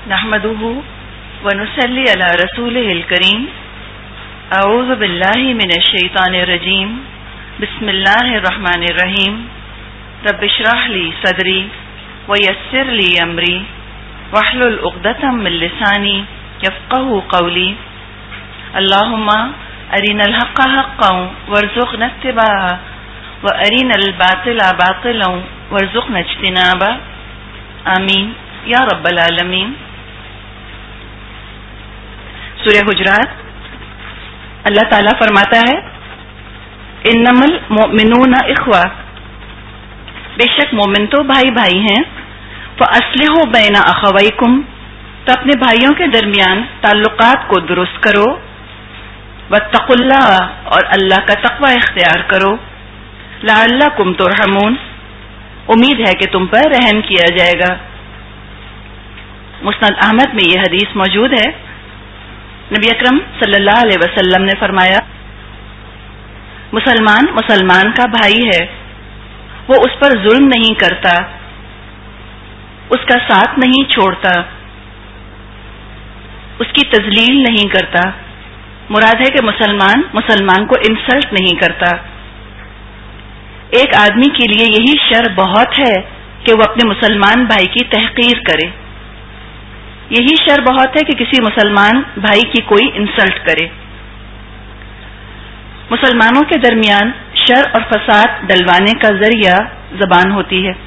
نحمده ونصلي على رسوله الكريم اعوذ باللہ من الشیطان الرجیم بسم اللہ الرحمن الرحیم رب اشرح لي صدری ويسر لي امری واحلل عقدۃ من لسانی یفقهوا قولی اللهم ارنا الحق حقا وارزقنا اتباعه وارنا الباطل باطلا وارزقنا اجتنابه آمین یا رب العالمین۔ سورہ حجرات، اللہ تعالیٰ فرماتا ہے انما المؤمنون اخوہ، بے شک مومن تو بھائی بھائی ہیں، فاصلحوا بین اخویکم، تو اپنے بھائیوں کے درمیان تعلقات کو درست کرو، واتقوا اللہ، اور اللہ کا تقوی اختیار کرو، لعلکم ترحمون، امید ہے کہ تم پر رحم کیا جائے گا۔ مسند احمد میں یہ حدیث موجود ہے، نبی اکرم صلی اللہ علیہ وسلم نے فرمایا مسلمان مسلمان کا بھائی ہے، وہ اس پر ظلم نہیں کرتا، اس کا ساتھ نہیں چھوڑتا، اس کی تذلیل نہیں کرتا۔ مراد ہے کہ مسلمان مسلمان کو انسلٹ نہیں کرتا۔ ایک آدمی کے لیے یہی شر بہت ہے کہ وہ اپنے مسلمان بھائی کی تحقیر کرے، یہی شر بہت ہے کہ کسی مسلمان بھائی کی کوئی انسلٹ کرے۔ مسلمانوں کے درمیان شر اور فساد ڈلوانے کا ذریعہ زبان ہوتی ہے۔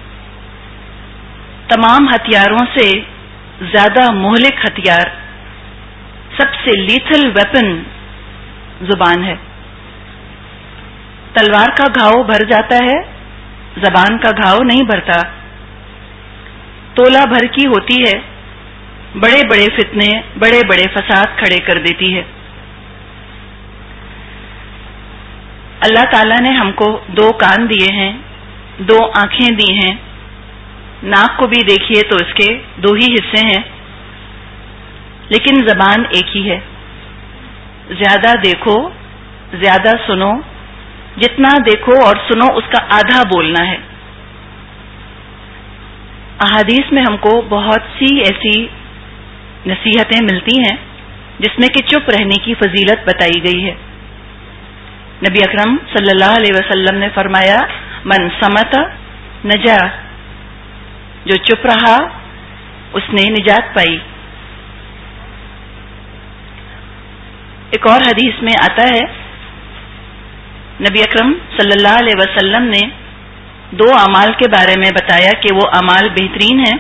تمام ہتھیاروں سے زیادہ مہلک ہتھیار، سب سے لیتھل ویپن زبان ہے۔ تلوار کا گھاؤ بھر جاتا ہے، زبان کا گھاؤ نہیں بھرتا۔ تولا بھر کی ہوتی ہے، بڑے بڑے فتنے، بڑے بڑے فساد کھڑے کر دیتی ہے۔ اللہ تعالیٰ نے ہم کو 2 کان دیے ہیں، 2 آنکھیں دی ہیں، ناک کو بھی دیکھیے تو اس کے 2 ہی حصے ہیں، لیکن زبان ایک ہی ہے۔ زیادہ دیکھو، زیادہ سنو، جتنا دیکھو اور سنو اس کا آدھا بولنا ہے۔ احادیث میں ہم کو بہت سی ایسی نصیحتیں ملتی ہیں جس میں کہ چپ رہنے کی فضیلت بتائی گئی ہے۔ نبی اکرم صلی اللہ علیہ وسلم نے فرمایا من صمت نجا، جو چپ رہا اس نے نجات پائی۔ ایک اور حدیث میں آتا ہے نبی اکرم صلی اللہ علیہ وسلم نے 2 اعمال کے بارے میں بتایا کہ وہ اعمال بہترین ہیں،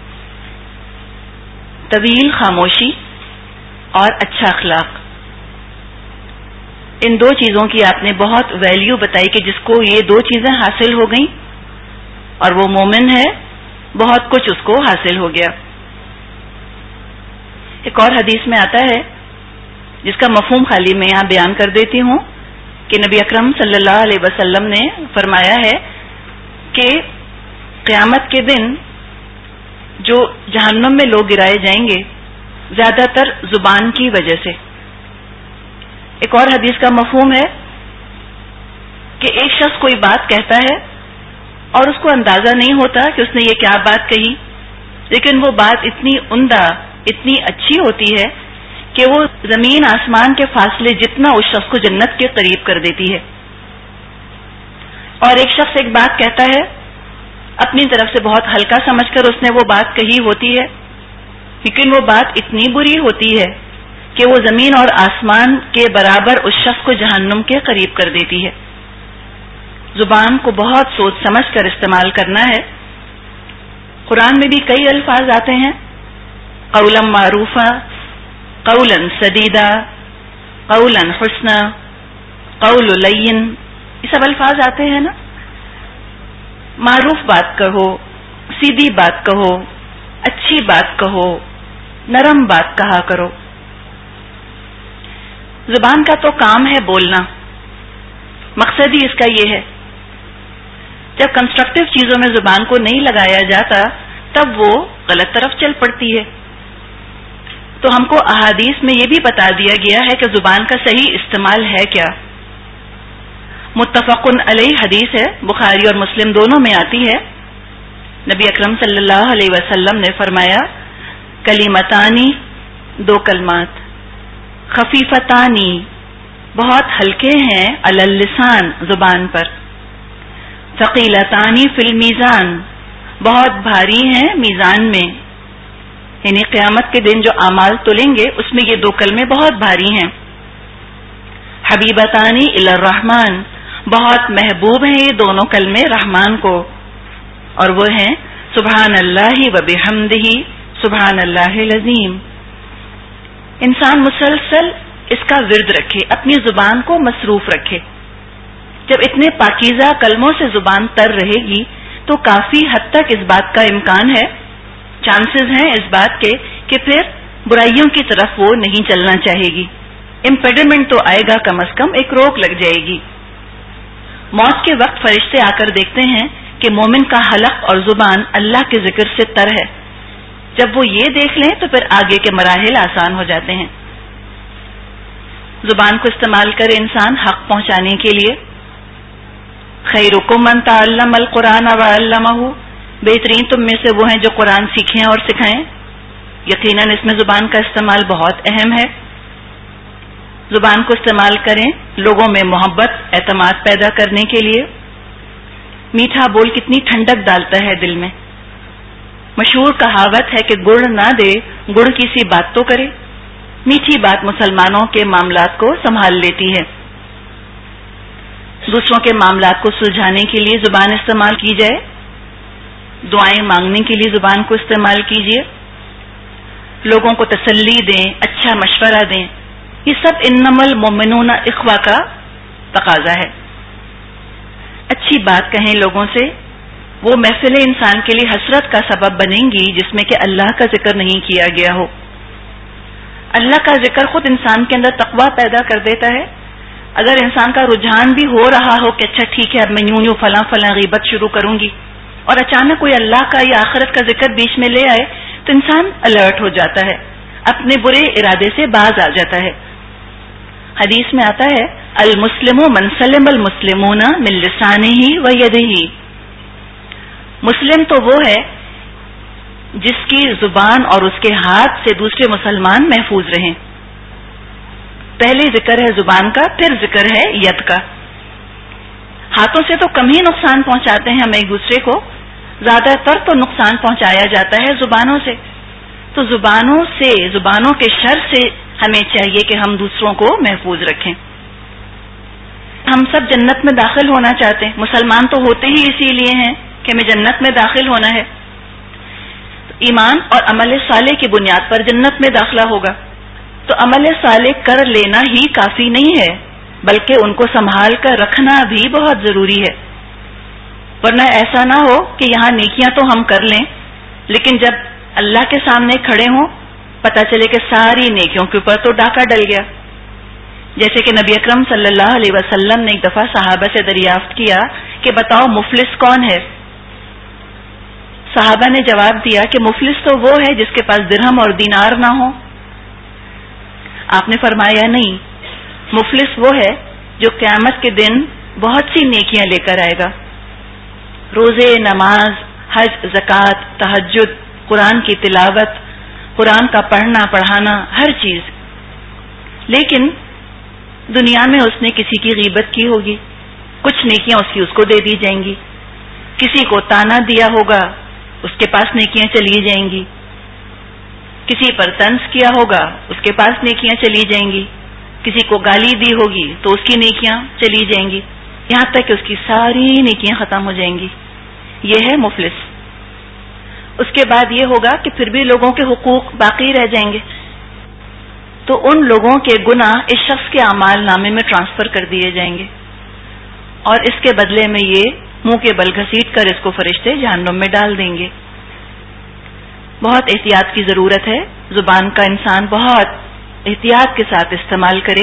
طویل خاموشی اور اچھا اخلاق۔ ان 2 چیزوں کی آپ نے بہت ویلیو بتائی کہ جس کو یہ 2 چیزیں حاصل ہو گئیں اور وہ مومن ہے، بہت کچھ اس کو حاصل ہو گیا۔ ایک اور حدیث میں آتا ہے جس کا مفہوم خالی میں یہاں بیان کر دیتی ہوں کہ نبی اکرم صلی اللہ علیہ وسلم نے فرمایا ہے کہ قیامت کے دن جو جہنم میں لوگ گرائے جائیں گے زیادہ تر زبان کی وجہ سے۔ ایک اور حدیث کا مفہوم ہے کہ ایک شخص کوئی بات کہتا ہے اور اس کو اندازہ نہیں ہوتا کہ اس نے یہ کیا بات کہی، لیکن وہ بات اتنی عمدہ، اتنی اچھی ہوتی ہے کہ وہ زمین آسمان کے فاصلے جتنا اس شخص کو جنت کے قریب کر دیتی ہے۔ اور ایک شخص ایک بات کہتا ہے، اپنی طرف سے بہت ہلکا سمجھ کر اس نے وہ بات کہی ہوتی ہے، لیکن وہ بات اتنی بری ہوتی ہے کہ وہ زمین اور آسمان کے برابر اس شخص کو جہنم کے قریب کر دیتی ہے۔ زبان کو بہت سوچ سمجھ کر استعمال کرنا ہے۔ قرآن میں بھی کئی الفاظ آتے ہیں، قولا معروفا، قولا سدیدا، قولا حسنا، قول لین، یہ سب الفاظ آتے ہیں نا۔ معروف بات کہو، سیدھی بات کہو، اچھی بات کہو، نرم بات کہا کرو۔ زبان کا تو کام ہے بولنا، مقصد ہی اس کا یہ ہے۔ جب کنسٹرکٹیو چیزوں میں زبان کو نہیں لگایا جاتا تب وہ غلط طرف چل پڑتی ہے۔ تو ہم کو احادیث میں یہ بھی بتا دیا گیا ہے کہ زبان کا صحیح استعمال ہے کیا۔ متفق علیہ حدیث ہے، بخاری اور مسلم دونوں میں آتی ہے۔ نبی اکرم صلی اللہ علیہ وسلم نے فرمایا کلیمتانی، دو کلمات، خفیفتانی، بہت ہلکے ہیں، علی اللسان، زبان پر، ثقیلتانی فی المیزان، بہت بھاری ہیں میزان میں، یعنی قیامت کے دن جو اعمال تلیں گے اس میں یہ دو کلمے بہت بھاری ہیں. حبیبتانی الی الرحمن، بہت محبوب ہیں یہ دونوں کلمے رحمان کو، اور وہ ہیں سبحان اللہ و بحمدہ سبحان اللہ العظیم. انسان مسلسل اس کا ورد رکھے، اپنی زبان کو مصروف رکھے. جب اتنے پاکیزہ کلموں سے زبان تر رہے گی تو کافی حد تک اس بات کا امکان ہے، چانسز ہیں اس بات کے کہ پھر برائیوں کی طرف وہ نہیں چلنا چاہے گی. امپیڈمنٹ تو آئے گا، کم از کم ایک روک لگ جائے گی. موت کے وقت فرشتے آ کر دیکھتے ہیں کہ مومن کا حلق اور زبان اللہ کے ذکر سے تر ہے. جب وہ یہ دیکھ لیں تو پھر آگے کے مراحل آسان ہو جاتے ہیں. زبان کو استعمال کرے انسان حق پہنچانے کے لیے. خیرکم من تعلم القرآن وعلمہ، بہترین تم میں سے وہ ہیں جو قرآن سیکھیں اور سکھائیں. یقیناً اس میں زبان کا استعمال بہت اہم ہے. زبان کو استعمال کریں لوگوں میں محبت، اعتماد پیدا کرنے کے لیے. میٹھا بول کتنی ٹھنڈک ڈالتا ہے دل میں. مشہور کہاوت ہے کہ گڑ نہ دے گڑ کی سی بات تو کرے. میٹھی بات مسلمانوں کے معاملات کو سنبھال لیتی ہے. دوسروں کے معاملات کو سلجھانے کے لیے زبان استعمال کی جائے. دعائیں مانگنے کے لیے زبان کو استعمال کیجیے. لوگوں کو تسلی دیں، اچھا مشورہ دیں. یہ سب انما المؤمنون اخوہ کا تقاضا ہے. اچھی بات کہیں لوگوں سے، وہ محفل انسان کے لیے حسرت کا سبب بنیں گی جس میں کہ اللہ کا ذکر نہیں کیا گیا ہو. اللہ کا ذکر خود انسان کے اندر تقویٰ پیدا کر دیتا ہے. اگر انسان کا رجحان بھی ہو رہا ہو کہ اچھا ٹھیک ہے اب میں یوں فلاں غیبت شروع کروں گی، اور اچانک کوئی اللہ کا یا آخرت کا ذکر بیچ میں لے آئے تو انسان الرٹ ہو جاتا ہے، اپنے برے ارادے سے باز آ جاتا ہے. حدیث میں آتا ہے المسلم من سلم المسلمون من لسانہ و یدہ. مسلم تو وہ ہے جس کی زبان اور اس کے ہاتھ سے دوسرے مسلمان محفوظ رہیں. پہلے ذکر ہے زبان کا، پھر ذکر ہے ید کا. ہاتھوں سے تو کم ہی نقصان پہنچاتے ہیں ہم ایک دوسرے کو، زیادہ تر تو نقصان پہنچایا جاتا ہے زبانوں سے. تو زبانوں کے شر سے ہمیں چاہیے کہ ہم دوسروں کو محفوظ رکھیں. ہم سب جنت میں داخل ہونا چاہتے ہیں، مسلمان تو ہوتے ہی اسی لیے ہیں کہ ہمیں جنت میں داخل ہونا ہے. ایمان اور عمل صالح کی بنیاد پر جنت میں داخلہ ہوگا. تو عمل صالح کر لینا ہی کافی نہیں ہے، بلکہ ان کو سنبھال کر رکھنا بھی بہت ضروری ہے. ورنہ ایسا نہ ہو کہ یہاں نیکیاں تو ہم کر لیں لیکن جب اللہ کے سامنے کھڑے ہوں پتہ چلے کہ ساری نیکیوں کے اوپر تو ڈاکہ ڈل گیا. جیسے کہ نبی اکرم صلی اللہ علیہ وسلم نے ایک دفعہ صحابہ سے دریافت کیا کہ بتاؤ مفلس کون ہے؟ صحابہ نے جواب دیا کہ مفلس تو وہ ہے جس کے پاس درہم اور دینار نہ ہو. آپ نے فرمایا نہیں، مفلس وہ ہے جو قیامت کے دن بہت سی نیکیاں لے کر آئے گا، روزے، نماز، حج، زکوٰۃ، تہجد، قرآن کی تلاوت، قرآن کا پڑھنا پڑھانا، ہر چیز. لیکن دنیا میں اس نے کسی کی غیبت کی ہوگی، کچھ نیکیاں اس کو دے دی جائیں گی. کسی کو تانا دیا ہوگا، اس کے پاس نیکیاں چلی جائیں گی. کسی پر طنز کیا ہوگا، اس کے پاس نیکیاں چلی جائیں گی. کسی کو گالی دی ہوگی تو اس کی نیکیاں چلی جائیں گی، یہاں تک کہ اس کی ساری نیکیاں ختم ہو جائیں گی. یہ ہے مفلس. اس کے بعد یہ ہوگا کہ پھر بھی لوگوں کے حقوق باقی رہ جائیں گے، تو ان لوگوں کے گناہ اس شخص کے اعمال نامے میں ٹرانسفر کر دیے جائیں گے، اور اس کے بدلے میں یہ منہ کے بل گھسیٹ کر اس کو فرشتے جہنم میں ڈال دیں گے. بہت احتیاط کی ضرورت ہے. زبان کا انسان بہت احتیاط کے ساتھ استعمال کرے.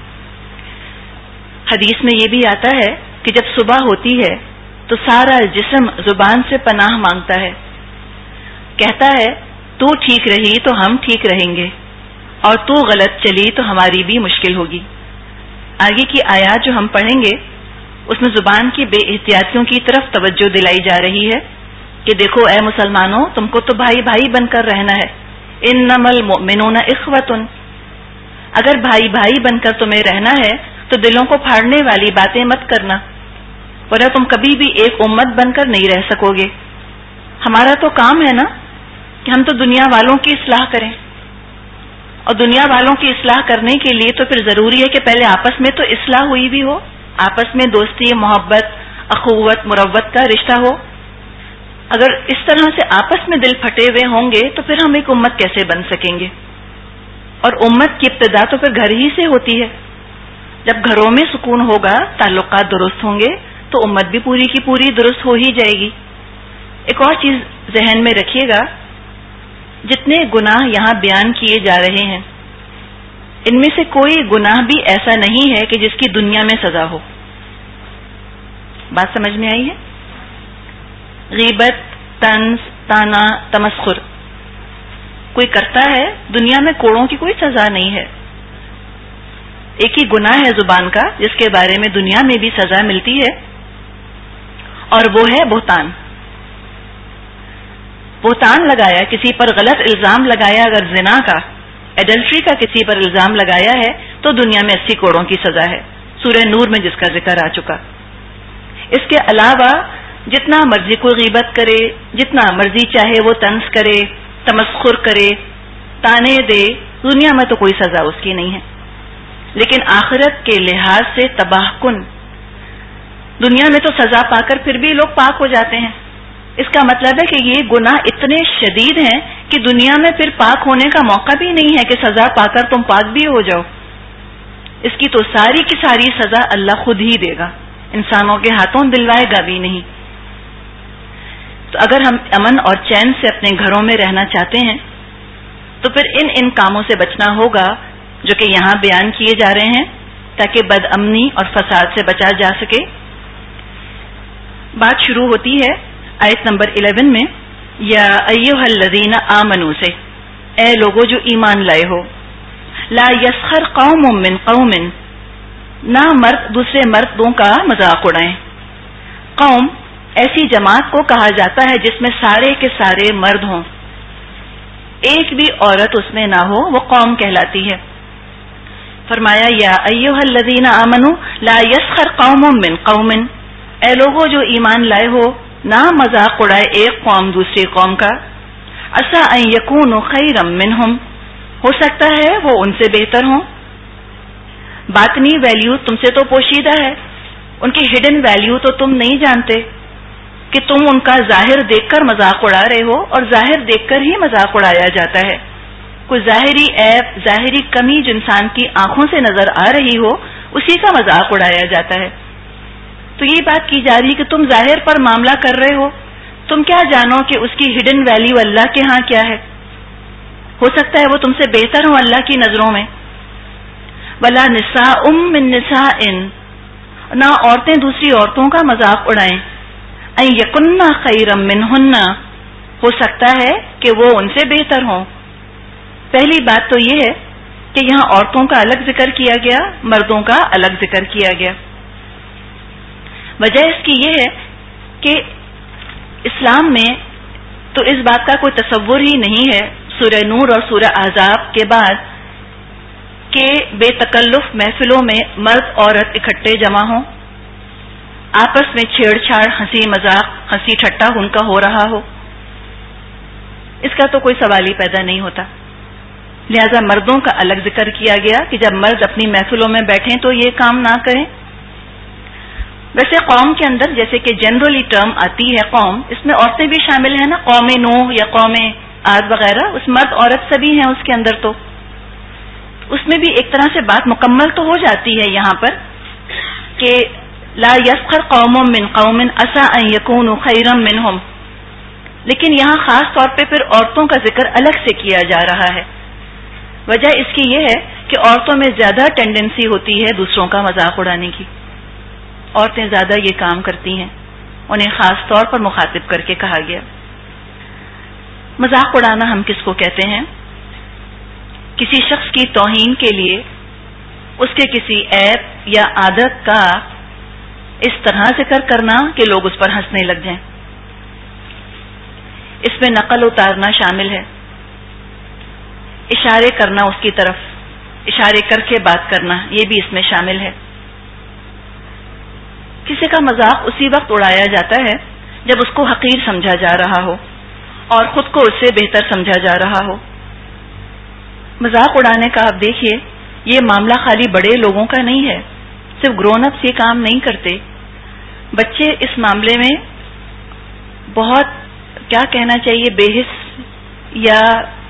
حدیث میں یہ بھی آتا ہے کہ جب صبح ہوتی ہے تو سارا جسم زبان سے پناہ مانگتا ہے، کہتا ہے تو ٹھیک رہی تو ہم ٹھیک رہیں گے، اور تو غلط چلی تو ہماری بھی مشکل ہوگی. آگے کی آیات جو ہم پڑھیں گے اس میں زبان کی بے احتیاطیوں کی طرف توجہ دلائی جا رہی ہے کہ دیکھو اے مسلمانوں، تم کو تو بھائی بھائی بن کر رہنا ہے، انما المؤمنون اخوۃ، اگر بھائی بھائی بن کر تمہیں رہنا ہے تو دلوں کو پھاڑنے والی باتیں مت کرنا، ورنہ تم کبھی بھی ایک امت بن کر نہیں رہ سکو گے۔ ہمارا تو کام ہے نا کہ ہم تو دنیا والوں کی اصلاح کریں، اور دنیا والوں کی اصلاح کرنے کے لیے تو پھر ضروری ہے کہ پہلے آپس میں تو اصلاح ہوئی بھی ہو، آپس میں دوستی، محبت، اخوت، مروت کا رشتہ ہو۔ اگر اس طرح سے آپس میں دل پھٹے ہوئے ہوں گے تو پھر ہم ایک امت کیسے بن سکیں گے؟ اور امت کی ابتدا تو پھر گھر ہی سے ہوتی ہے۔ جب گھروں میں سکون ہوگا، تعلقات درست ہوں گے تو امت بھی پوری کی پوری درست ہو ہی جائے گی۔ ایک اور چیز ذہن میں رکھیے گا، جتنے گناہ یہاں بیان کیے جا رہے ہیں ان میں سے کوئی گناہ بھی ایسا نہیں ہے کہ جس کی دنیا میں سزا ہو۔ بات سمجھ میں آئی ہے؟ غیبت، طنز، طعنہ، تمسخر کوئی کرتا ہے، دنیا میں کوڑوں کی کوئی سزا نہیں ہے۔ ایک ہی گناہ ہے زبان کا جس کے بارے میں دنیا میں بھی سزا ملتی ہے، اور وہ ہے بہتان۔ بہتان لگایا، کسی پر غلط الزام لگایا، اگر زنا کا، ایڈلٹری کا کسی پر الزام لگایا ہے تو دنیا میں 80 کوڑوں کی سزا ہے، سورہ نور میں جس کا ذکر آ چکا۔ اس کے علاوہ جتنا مرضی کوئی غیبت کرے، جتنا مرضی چاہے وہ طنز کرے، تمسخر کرے، تانے دے، دنیا میں تو کوئی سزا اس کی نہیں ہے، لیکن آخرت کے لحاظ سے تباہ کن۔ دنیا میں تو سزا پا کر پھر بھی لوگ پاک ہو جاتے ہیں، اس کا مطلب ہے کہ یہ گناہ اتنے شدید ہیں کہ دنیا میں پھر پاک ہونے کا موقع بھی نہیں ہے کہ سزا پا کر تم پاک بھی ہو جاؤ۔ اس کی تو ساری کی ساری سزا اللہ خود ہی دے گا، انسانوں کے ہاتھوں دلوائے گا بھی نہیں۔ تو اگر ہم امن اور چین سے اپنے گھروں میں رہنا چاہتے ہیں تو پھر ان کاموں سے بچنا ہوگا جو کہ یہاں بیان کیے جا رہے ہیں، تاکہ بد امنی اور فساد سے بچا جا سکے۔ بات شروع ہوتی ہے آیت نمبر 11 میں، یا ایھا الذین آمنوا سے، اے لوگو جو ایمان لائے ہو، لا یسخر قوم من قوم، نہ مرد دوسرے مردوں کا مذاق اڑائیں۔ قوم ایسی جماعت کو کہا جاتا ہے جس میں سارے کے سارے مرد ہوں، ایک بھی عورت اس میں نہ ہو، وہ قوم کہلاتی ہے۔ فرمایا یا ایھا الذین آمنوا لا یسخر قوم من قوم، اے لوگو جو ایمان لائے ہو، نہ مذاق اڑائے ایک قوم دوسری قوم کا، عسیٰ ان یکونوا خیرا منہم، ہو سکتا ہے وہ ان سے بہتر ہوں۔ باطنی ویلیو تم سے تو پوشیدہ ہے، ان کی ہڈن ویلیو تو تم نہیں جانتے کہ تم ان کا ظاہر دیکھ کر مذاق اڑا رہے ہو، اور ظاہر دیکھ کر ہی مذاق اڑایا جاتا ہے۔ کوئی ظاہری عیب، ظاہری کمی جو انسان کی آنکھوں سے نظر آ رہی ہو، اسی کا مذاق اڑایا جاتا ہے۔ تو یہ بات کی جا رہی ہے کہ تم ظاہر پر معاملہ کر رہے ہو، تم کیا جانو کہ اس کی ہڈن ویلیو اللہ کے ہاں کیا ہے؟ ہو سکتا ہے وہ تم سے بہتر ہوں اللہ کی نظروں میں۔ ولا نساء من نساء، نہ عورتیں دوسری عورتوں کا مذاق اڑائیں۔ ان یکن خیرا منہن، ہو سکتا ہے کہ وہ ان سے بہتر ہوں۔ پہلی بات تو یہ ہے کہ یہاں عورتوں کا الگ ذکر کیا گیا، مردوں کا الگ ذکر کیا گیا۔ وجہ اس کی یہ ہے کہ اسلام میں تو اس بات کا کوئی تصور ہی نہیں ہے سورہ نور اور سورہ احزاب کے بعد کہ بے تکلف محفلوں میں مرد عورت اکٹھے جمع ہوں، آپس میں چھیڑ چھاڑ، ہنسی مذاق، ہنسی ٹھٹا ان کا ہو رہا ہو۔ اس کا تو کوئی سوال ہی پیدا نہیں ہوتا، لہذا مردوں کا الگ ذکر کیا گیا کہ جب مرد اپنی محفلوں میں بیٹھیں تو یہ کام نہ کریں۔ ویسے قوم کے اندر جیسے کہ جنرلی ٹرم آتی ہے قوم، اس میں عورتیں بھی شامل ہیں نا، قوم نوح یا قوم عاد وغیرہ، اس مرد عورت سبھی ہیں اس کے اندر، تو اس میں بھی ایک طرح سے بات مکمل تو ہو جاتی ہے یہاں پر کہ لا یسخر قوم من قوم عسیٰ ان یکونوا خیرا منہم، لیکن یہاں خاص طور پہ پھر عورتوں کا ذکر الگ سے کیا جا رہا ہے۔ وجہ اس کی یہ ہے کہ عورتوں میں زیادہ ٹینڈنسی ہوتی ہے دوسروں کا مذاق اڑانے کی، عورتیں زیادہ یہ کام کرتی ہیں، انہیں خاص طور پر مخاطب کر کے کہا گیا۔ مذاق اڑانا ہم کس کو کہتے ہیں؟ کسی شخص کی توہین کے لیے اس کے کسی عیب یا عادت کا اس طرح ذکر کرنا کہ لوگ اس پر ہنسنے لگ جائیں۔ اس میں نقل اتارنا شامل ہے، اشارے کرنا اس کی طرف، اشارے کر کے بات کرنا، یہ بھی اس میں شامل ہے۔ کسی کا مذاق اسی وقت اڑایا جاتا ہے جب اس کو حقیر سمجھا جا رہا ہو اور خود کو اس سے بہتر سمجھا جا رہا ہو۔ مذاق اڑانے کا آپ دیکھیے، یہ معاملہ خالی بڑے لوگوں کا نہیں ہے، صرف گرون اپس یہ کام نہیں کرتے، بچے اس معاملے میں بہت کیا کہنا چاہیے بے حس، یا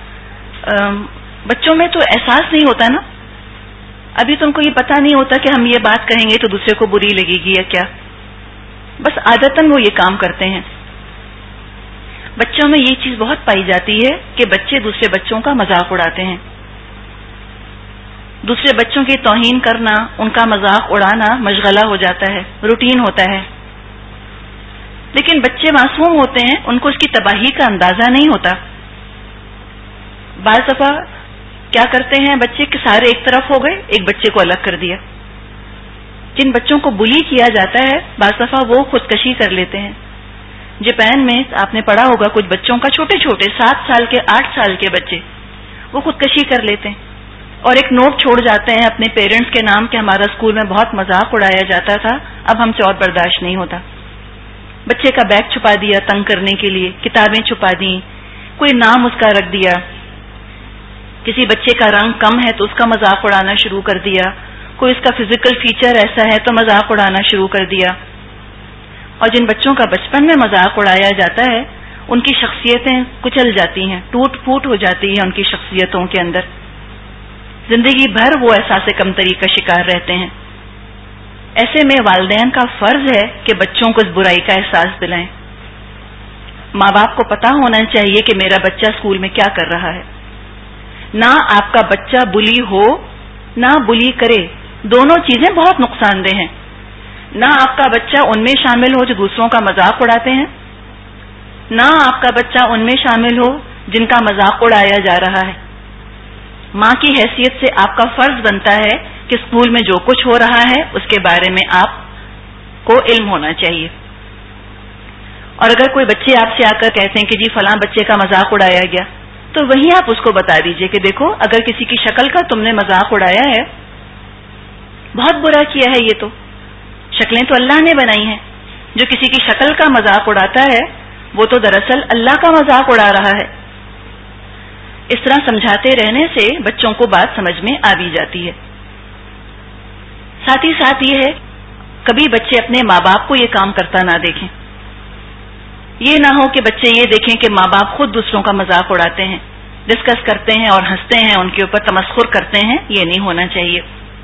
بچوں میں تو احساس نہیں ہوتا نا، ابھی تو ان کو یہ پتہ نہیں ہوتا کہ ہم یہ بات کہیں گے تو دوسرے کو بری لگے گی یا کیا، بس عادتاً وہ یہ کام کرتے ہیں۔ بچوں میں یہ چیز بہت پائی جاتی ہے کہ بچے دوسرے بچوں کا مذاق اڑاتے ہیں، دوسرے بچوں کی توہین کرنا، ان کا مذاق اڑانا مشغلہ ہو جاتا ہے، روٹین ہوتا ہے۔ لیکن بچے معصوم ہوتے ہیں، ان کو اس کی تباہی کا اندازہ نہیں ہوتا۔ بعض دفعہ کیا کرتے ہیں بچے کہ سارے ایک طرف ہو گئے، ایک بچے کو الگ کر دیا۔ جن بچوں کو بلی کیا جاتا ہے بعض دفعہ وہ خودکشی کر لیتے ہیں۔ جاپان میں آپ نے پڑھا ہوگا کچھ بچوں کا، چھوٹے چھوٹے 7 سال کے 8 سال کے بچے وہ خودکشی کر لیتے ہیں اور ایک نوٹ چھوڑ جاتے ہیں اپنے پیرنٹس کے نام کہ ہمارا اسکول میں بہت مذاق اڑایا جاتا تھا، اب ہم سے اور برداشت نہیں ہوتا۔ بچے کا بیگ چھپا دیا تنگ کرنے کے لیے، کتابیں چھپا دیں، کوئی نام اس کا رکھ دیا، کسی بچے کا رنگ کم ہے تو اس کا مذاق اڑانا شروع کر دیا، کوئی اس کا فزیکل فیچر ایسا ہے تو مذاق اڑانا شروع کر دیا۔ اور جن بچوں کا بچپن میں مذاق اڑایا جاتا ہے ان کی شخصیتیں کچل جاتی ہیں، ٹوٹ پھوٹ ہو جاتی ہیں ان کی شخصیتوں کے اندر، زندگی بھر وہ احساس کمتری کا شکار رہتے ہیں۔ ایسے میں والدین کا فرض ہے کہ بچوں کو اس برائی کا احساس دلائیں۔ ماں باپ کو پتا ہونا چاہیے کہ میرا بچہ اسکول میں کیا کر رہا ہے۔ نہ آپ کا بچہ بلی ہو نہ بلی کرے، دونوں چیزیں بہت نقصان دہ ہیں۔ نہ آپ کا بچہ ان میں شامل ہو جو دوسروں کا مذاق اڑاتے ہیں، نہ آپ کا بچہ ان میں شامل ہو جن کا مذاق اڑایا جا رہا ہے۔ ماں کی حیثیت سے آپ کا فرض بنتا ہے کہ اسکول میں جو کچھ ہو رہا ہے اس کے بارے میں آپ کو علم ہونا چاہیے۔ اور اگر کوئی بچے آپ سے آ کر کہتے ہیں کہ جی فلاں بچے کا مذاق اڑایا گیا، تو وہیں آپ اس کو بتا دیجئے کہ دیکھو اگر کسی کی شکل کا تم نے مذاق اڑایا ہے، بہت برا کیا ہے، یہ تو شکلیں تو اللہ نے بنائی ہیں، جو کسی کی شکل کا مذاق اڑاتا ہے وہ تو دراصل اللہ کا مذاق اڑا رہا ہے۔ اس طرح سمجھاتے رہنے سے بچوں کو بات سمجھ میں آ بھی جاتی ہے۔ ساتھ ہی ساتھ یہ ہے کبھی بچے اپنے ماں باپ کو یہ کام کرتا نہ دیکھیں، یہ نہ ہو کہ بچے یہ دیکھیں کہ ماں باپ خود دوسروں کا مذاق اڑاتے ہیں، ڈسکس کرتے ہیں اور ہنستے ہیں، ان کے اوپر تمسخر کرتے ہیں، یہ نہیں ہونا چاہیے۔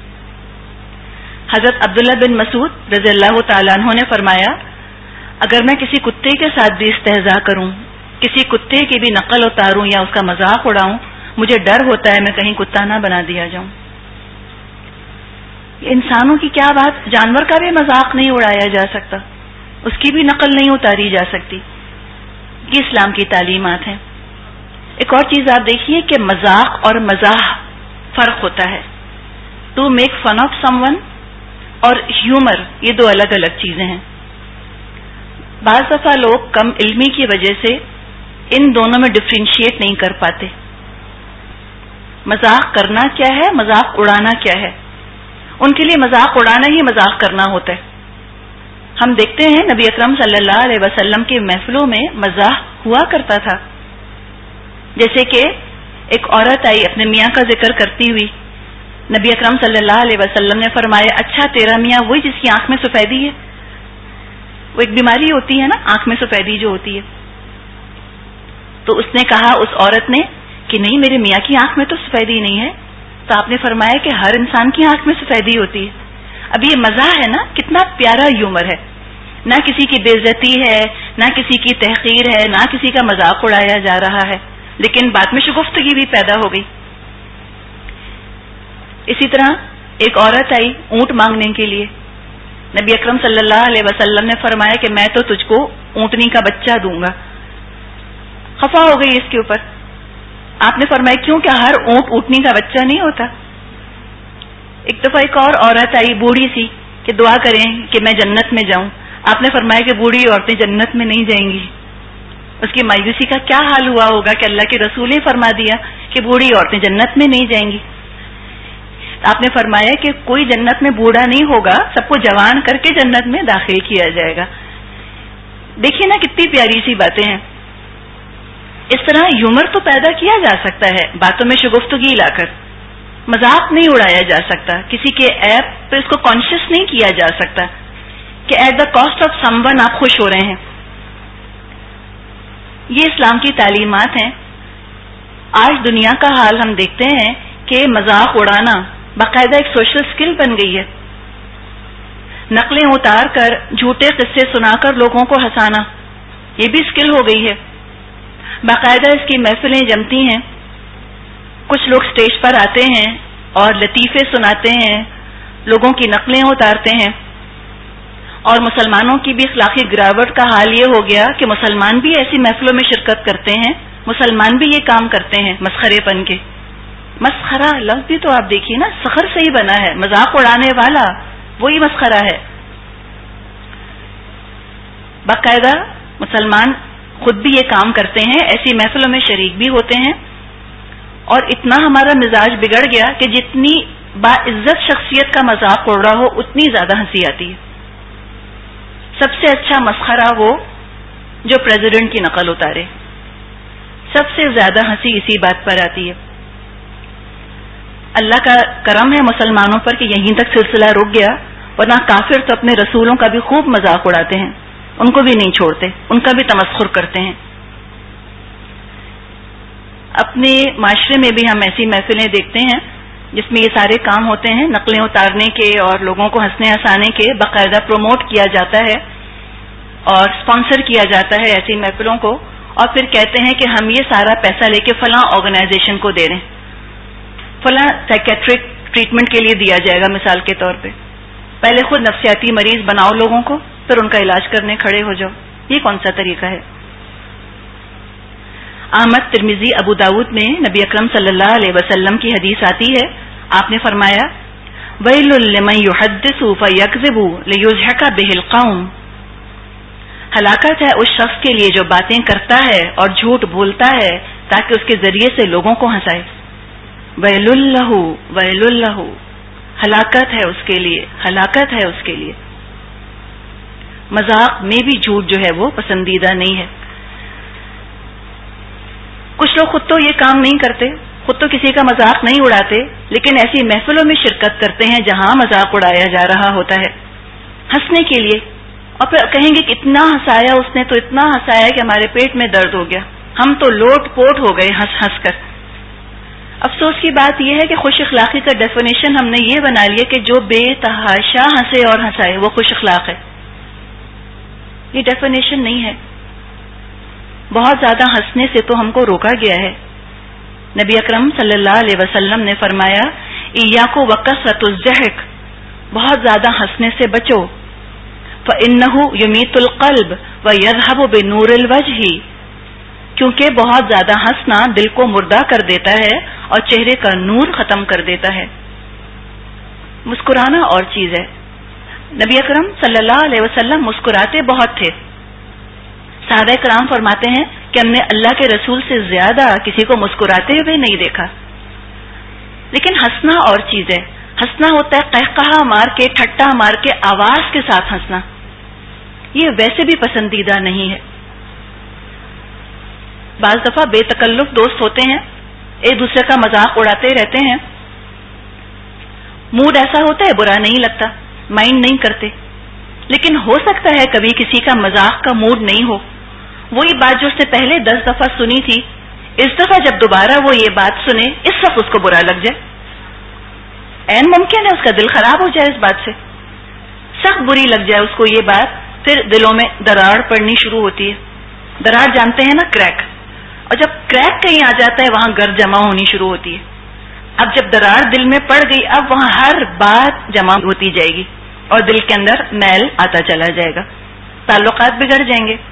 حضرت عبداللہ بن مسعود رضی اللہ تعالیٰ عنہ نے فرمایا، اگر میں کسی کتے کے ساتھ بھی استہزاء کروں، کسی کتے کی بھی نقل اتاروں یا اس کا مذاق اڑاؤں، مجھے ڈر ہوتا ہے میں کہیں کتا نہ بنا دیا جاؤں۔ انسانوں کی کیا بات، جانور کا بھی مذاق نہیں اڑایا جا سکتا، اس کی بھی نقل نہیں اتاری جا سکتی۔ یہ اسلام کی تعلیمات ہیں۔ ایک اور چیز آپ دیکھیے کہ مذاق اور مزاح فرق ہوتا ہے۔ To make fun of someone اور ہیومر، یہ دو الگ الگ چیزیں ہیں۔ بعض دفعہ لوگ کم علمی کی وجہ سے ان دونوں میں ڈفرینشیٹ نہیں کر پاتے۔ مذاق کرنا کیا ہے، مذاق اڑانا کیا ہے؟ ان کے لیے مذاق اڑانا ہی مذاق کرنا ہوتا ہے۔ ہم دیکھتے ہیں نبی اکرم صلی اللہ علیہ وسلم کی محفلوں میں مزاح ہوا کرتا تھا، جیسے کہ ایک عورت آئی اپنے میاں کا ذکر کرتی ہوئی، نبی اکرم صلی اللہ علیہ وسلم نے فرمایا، اچھا تیرا میاں وہی جس کی آنکھ میں سفیدی ہے؟ وہ ایک بیماری ہوتی ہے نا، آنکھ میں سفیدی جو ہوتی ہے۔ تو اس نے کہا اس عورت نے کہ نہیں، میرے میاں کی آنکھ میں تو سفیدی نہیں ہے۔ تو آپ نے فرمایا کہ ہر انسان کی آنکھ میں سفیدی ہوتی ہے۔ اب یہ مزاح ہے نا، کتنا پیارا ہیومر ہے، نہ کسی کی بے عزتی ہے، نہ کسی کی تحقیر ہے، نہ کسی کا مذاق اڑایا جا رہا ہے، لیکن بعد میں شگفتگی بھی پیدا ہو گئی۔ اسی طرح ایک عورت آئی اونٹ مانگنے کے لیے، نبی اکرم صلی اللہ علیہ وسلم نے فرمایا کہ میں تو تجھ کو اونٹنی کا بچہ دوں گا۔ خفا ہو گئی اس کے اوپر۔ آپ نے فرمایا کیوں، کیا ہر اونٹ اونٹنی کا بچہ نہیں ہوتا؟ ایک دفعہ ایک اور عورت آئی بوڑھی سی کہ دعا کریں کہ میں جنت میں جاؤں۔ آپ نے فرمایا کہ بوڑھی عورتیں جنت میں نہیں جائیں گی۔ اس کی مایوسی کا کیا حال ہوا ہوگا کہ اللہ کے رسول نے فرما دیا کہ بوڑھی عورتیں جنت میں نہیں جائیں گی. آپ نے فرمایا کہ کوئی جنت میں بوڑھا نہیں ہوگا, سب کو جوان کر کے جنت میں داخل کیا جائے گا. دیکھیے نا کتنی پیاری سی باتیں ہیں. اس طرح ہیومر تو پیدا کیا جا سکتا ہے, باتوں میں شگفتگی لا کر. مذاق نہیں اڑایا جا سکتا, کسی کے ایپ پہ اس کو کانشیس نہیں کیا جا سکتا کہ at the cost of someone آپ خوش ہو رہے ہیں. یہ اسلام کی تعلیمات ہیں. آج دنیا کا حال ہم دیکھتے ہیں کہ مذاق اڑانا باقاعدہ ایک سوشل سکل بن گئی ہے. نقلیں اتار کر جھوٹے قصے سنا کر لوگوں کو ہنسانا یہ بھی سکل ہو گئی ہے. باقاعدہ اس کی محفلیں جمتی ہیں. کچھ لوگ سٹیج پر آتے ہیں اور لطیفے سناتے ہیں, لوگوں کی نقلیں اتارتے ہیں. اور مسلمانوں کی بھی اخلاقی گراوٹ کا حال یہ ہو گیا کہ مسلمان بھی ایسی محفلوں میں شرکت کرتے ہیں, مسلمان بھی یہ کام کرتے ہیں مسخرے پن کے. مسخرہ لفظ بھی تو آپ دیکھیے نا, سخر سے ہی بنا ہے. مذاق اڑانے والا وہی مسخرہ ہے. باقاعدہ مسلمان خود بھی یہ کام کرتے ہیں, ایسی محفلوں میں شریک بھی ہوتے ہیں. اور اتنا ہمارا مزاج بگڑ گیا کہ جتنی باعزت شخصیت کا مذاق اڑ رہا ہو اتنی زیادہ ہنسی آتی ہے. سب سے اچھا مسخرہ وہ جو پریزیڈنٹ کی نقل اتارے, سب سے زیادہ ہنسی اسی بات پر آتی ہے. اللہ کا کرم ہے مسلمانوں پر کہ یہیں تک سلسلہ رک گیا, ورنہ کافر تو اپنے رسولوں کا بھی خوب مذاق اڑاتے ہیں, ان کو بھی نہیں چھوڑتے, ان کا بھی تمسخر کرتے ہیں. اپنے معاشرے میں بھی ہم ایسی محفلیں دیکھتے ہیں جس میں یہ سارے کام ہوتے ہیں, نقلیں اتارنے کے اور لوگوں کو ہنسنے ہنسانے کے. باقاعدہ پروموٹ کیا جاتا ہے اور اسپانسر کیا جاتا ہے ایسی محفلوں کو, اور پھر کہتے ہیں کہ ہم یہ سارا پیسہ لے کے فلاں آرگنائزیشن کو دے رہے ہیں, فلاں سائکیٹرک ٹریٹمنٹ کے لیے دیا جائے گا. مثال کے طور پہ پہلے خود نفسیاتی مریض بناؤ لوگوں کو, پھر ان کا علاج کرنے کھڑے ہو جاؤ. یہ کون سا طریقہ ہے؟ احمد, ترمذی, ابو داؤد میں نبی اکرم صلی اللہ علیہ وسلم کی حدیث آتی ہے. آپ نے فرمایا ویل لمن یحدث فیکذب لیضحک بہ القوم, ہلاکت ہے اس شخص کے لیے جو باتیں کرتا ہے اور جھوٹ بولتا ہے تاکہ اس کے ذریعے سے لوگوں کو ہنسائے. ویل اللہ, ویل اللہ, ہلاکت ہے اس کے لیے, ہلاکت ہے اس کے لیے. مذاق میں بھی جھوٹ جو ہے وہ پسندیدہ نہیں ہے. کچھ لوگ خود تو یہ کام نہیں کرتے, خود تو کسی کا مذاق نہیں اڑاتے, لیکن ایسی محفلوں میں شرکت کرتے ہیں جہاں مذاق اڑایا جا رہا ہوتا ہے ہنسنے کے لیے, اور پھر کہیں گے کہ اتنا ہنسایا اس نے, تو اتنا ہنسایا کہ ہمارے پیٹ میں درد ہو گیا, ہم تو لوٹ پوٹ ہو گئے ہنس ہنس کر. افسوس کی بات یہ ہے کہ خوش اخلاقی کا ڈیفینیشن ہم نے یہ بنا لیا کہ جو بے تحاشا ہنسے اور ہنسائے وہ خوش اخلاق ہے. یہ ڈیفینیشن نہیں ہے. بہت زیادہ ہنسنے سے تو ہم کو روکا گیا ہے. نبی اکرم صلی اللہ علیہ وسلم نے فرمایا ایاکم وکثرۃ الضحک, بہت زیادہ ہنسنے سے بچو. فإنہ یمیت القلب ویذھب بنور الوجہ, کیونکہ بہت زیادہ ہنسنا دل کو مردہ کر دیتا ہے اور چہرے کا نور ختم کر دیتا ہے. مسکرانا اور چیز ہے. نبی اکرم صلی اللہ علیہ وسلم مسکراتے بہت تھے. صحابہ کرام فرماتے ہیں کہ ہم نے اللہ کے رسول سے زیادہ کسی کو مسکراتے ہوئے نہیں دیکھا. لیکن ہنسنا اور چیز ہے. ہنسنا ہوتا ہے قہقہا مار کے, ٹھٹا مار کے, آواز کے ساتھ ہنسنا. یہ ویسے بھی پسندیدہ نہیں ہے. بعض دفعہ بے تکلف دوست ہوتے ہیں, ایک دوسرے کا مذاق اڑاتے رہتے ہیں, موڈ ایسا ہوتا ہے برا نہیں لگتا, مائنڈ نہیں کرتے. لیکن ہو سکتا ہے کبھی کسی کا مذاق کا موڈ نہیں ہو, وہی بات جو اس نے پہلے 10 دفعہ سنی تھی, اس دفعہ جب دوبارہ وہ یہ بات سنے اس وقت اس کو برا لگ جائے. عین ممکن ہے اس کا دل خراب ہو جائے اس بات سے, سخت بری لگ جائے اس کو یہ بات. پھر دلوں میں دراڑ پڑنی شروع ہوتی ہے. دراڑ جانتے ہیں نا, کریک. اور جب کریک کہیں آ جاتا ہے وہاں گرد جمع ہونی شروع ہوتی ہے. اب جب دراڑ دل میں پڑ گئی, اب وہاں ہر بات جمع ہوتی جائے گی اور دل کے اندر میل آتا چلا جائے گا, تعلقات بگڑ جائیں گے.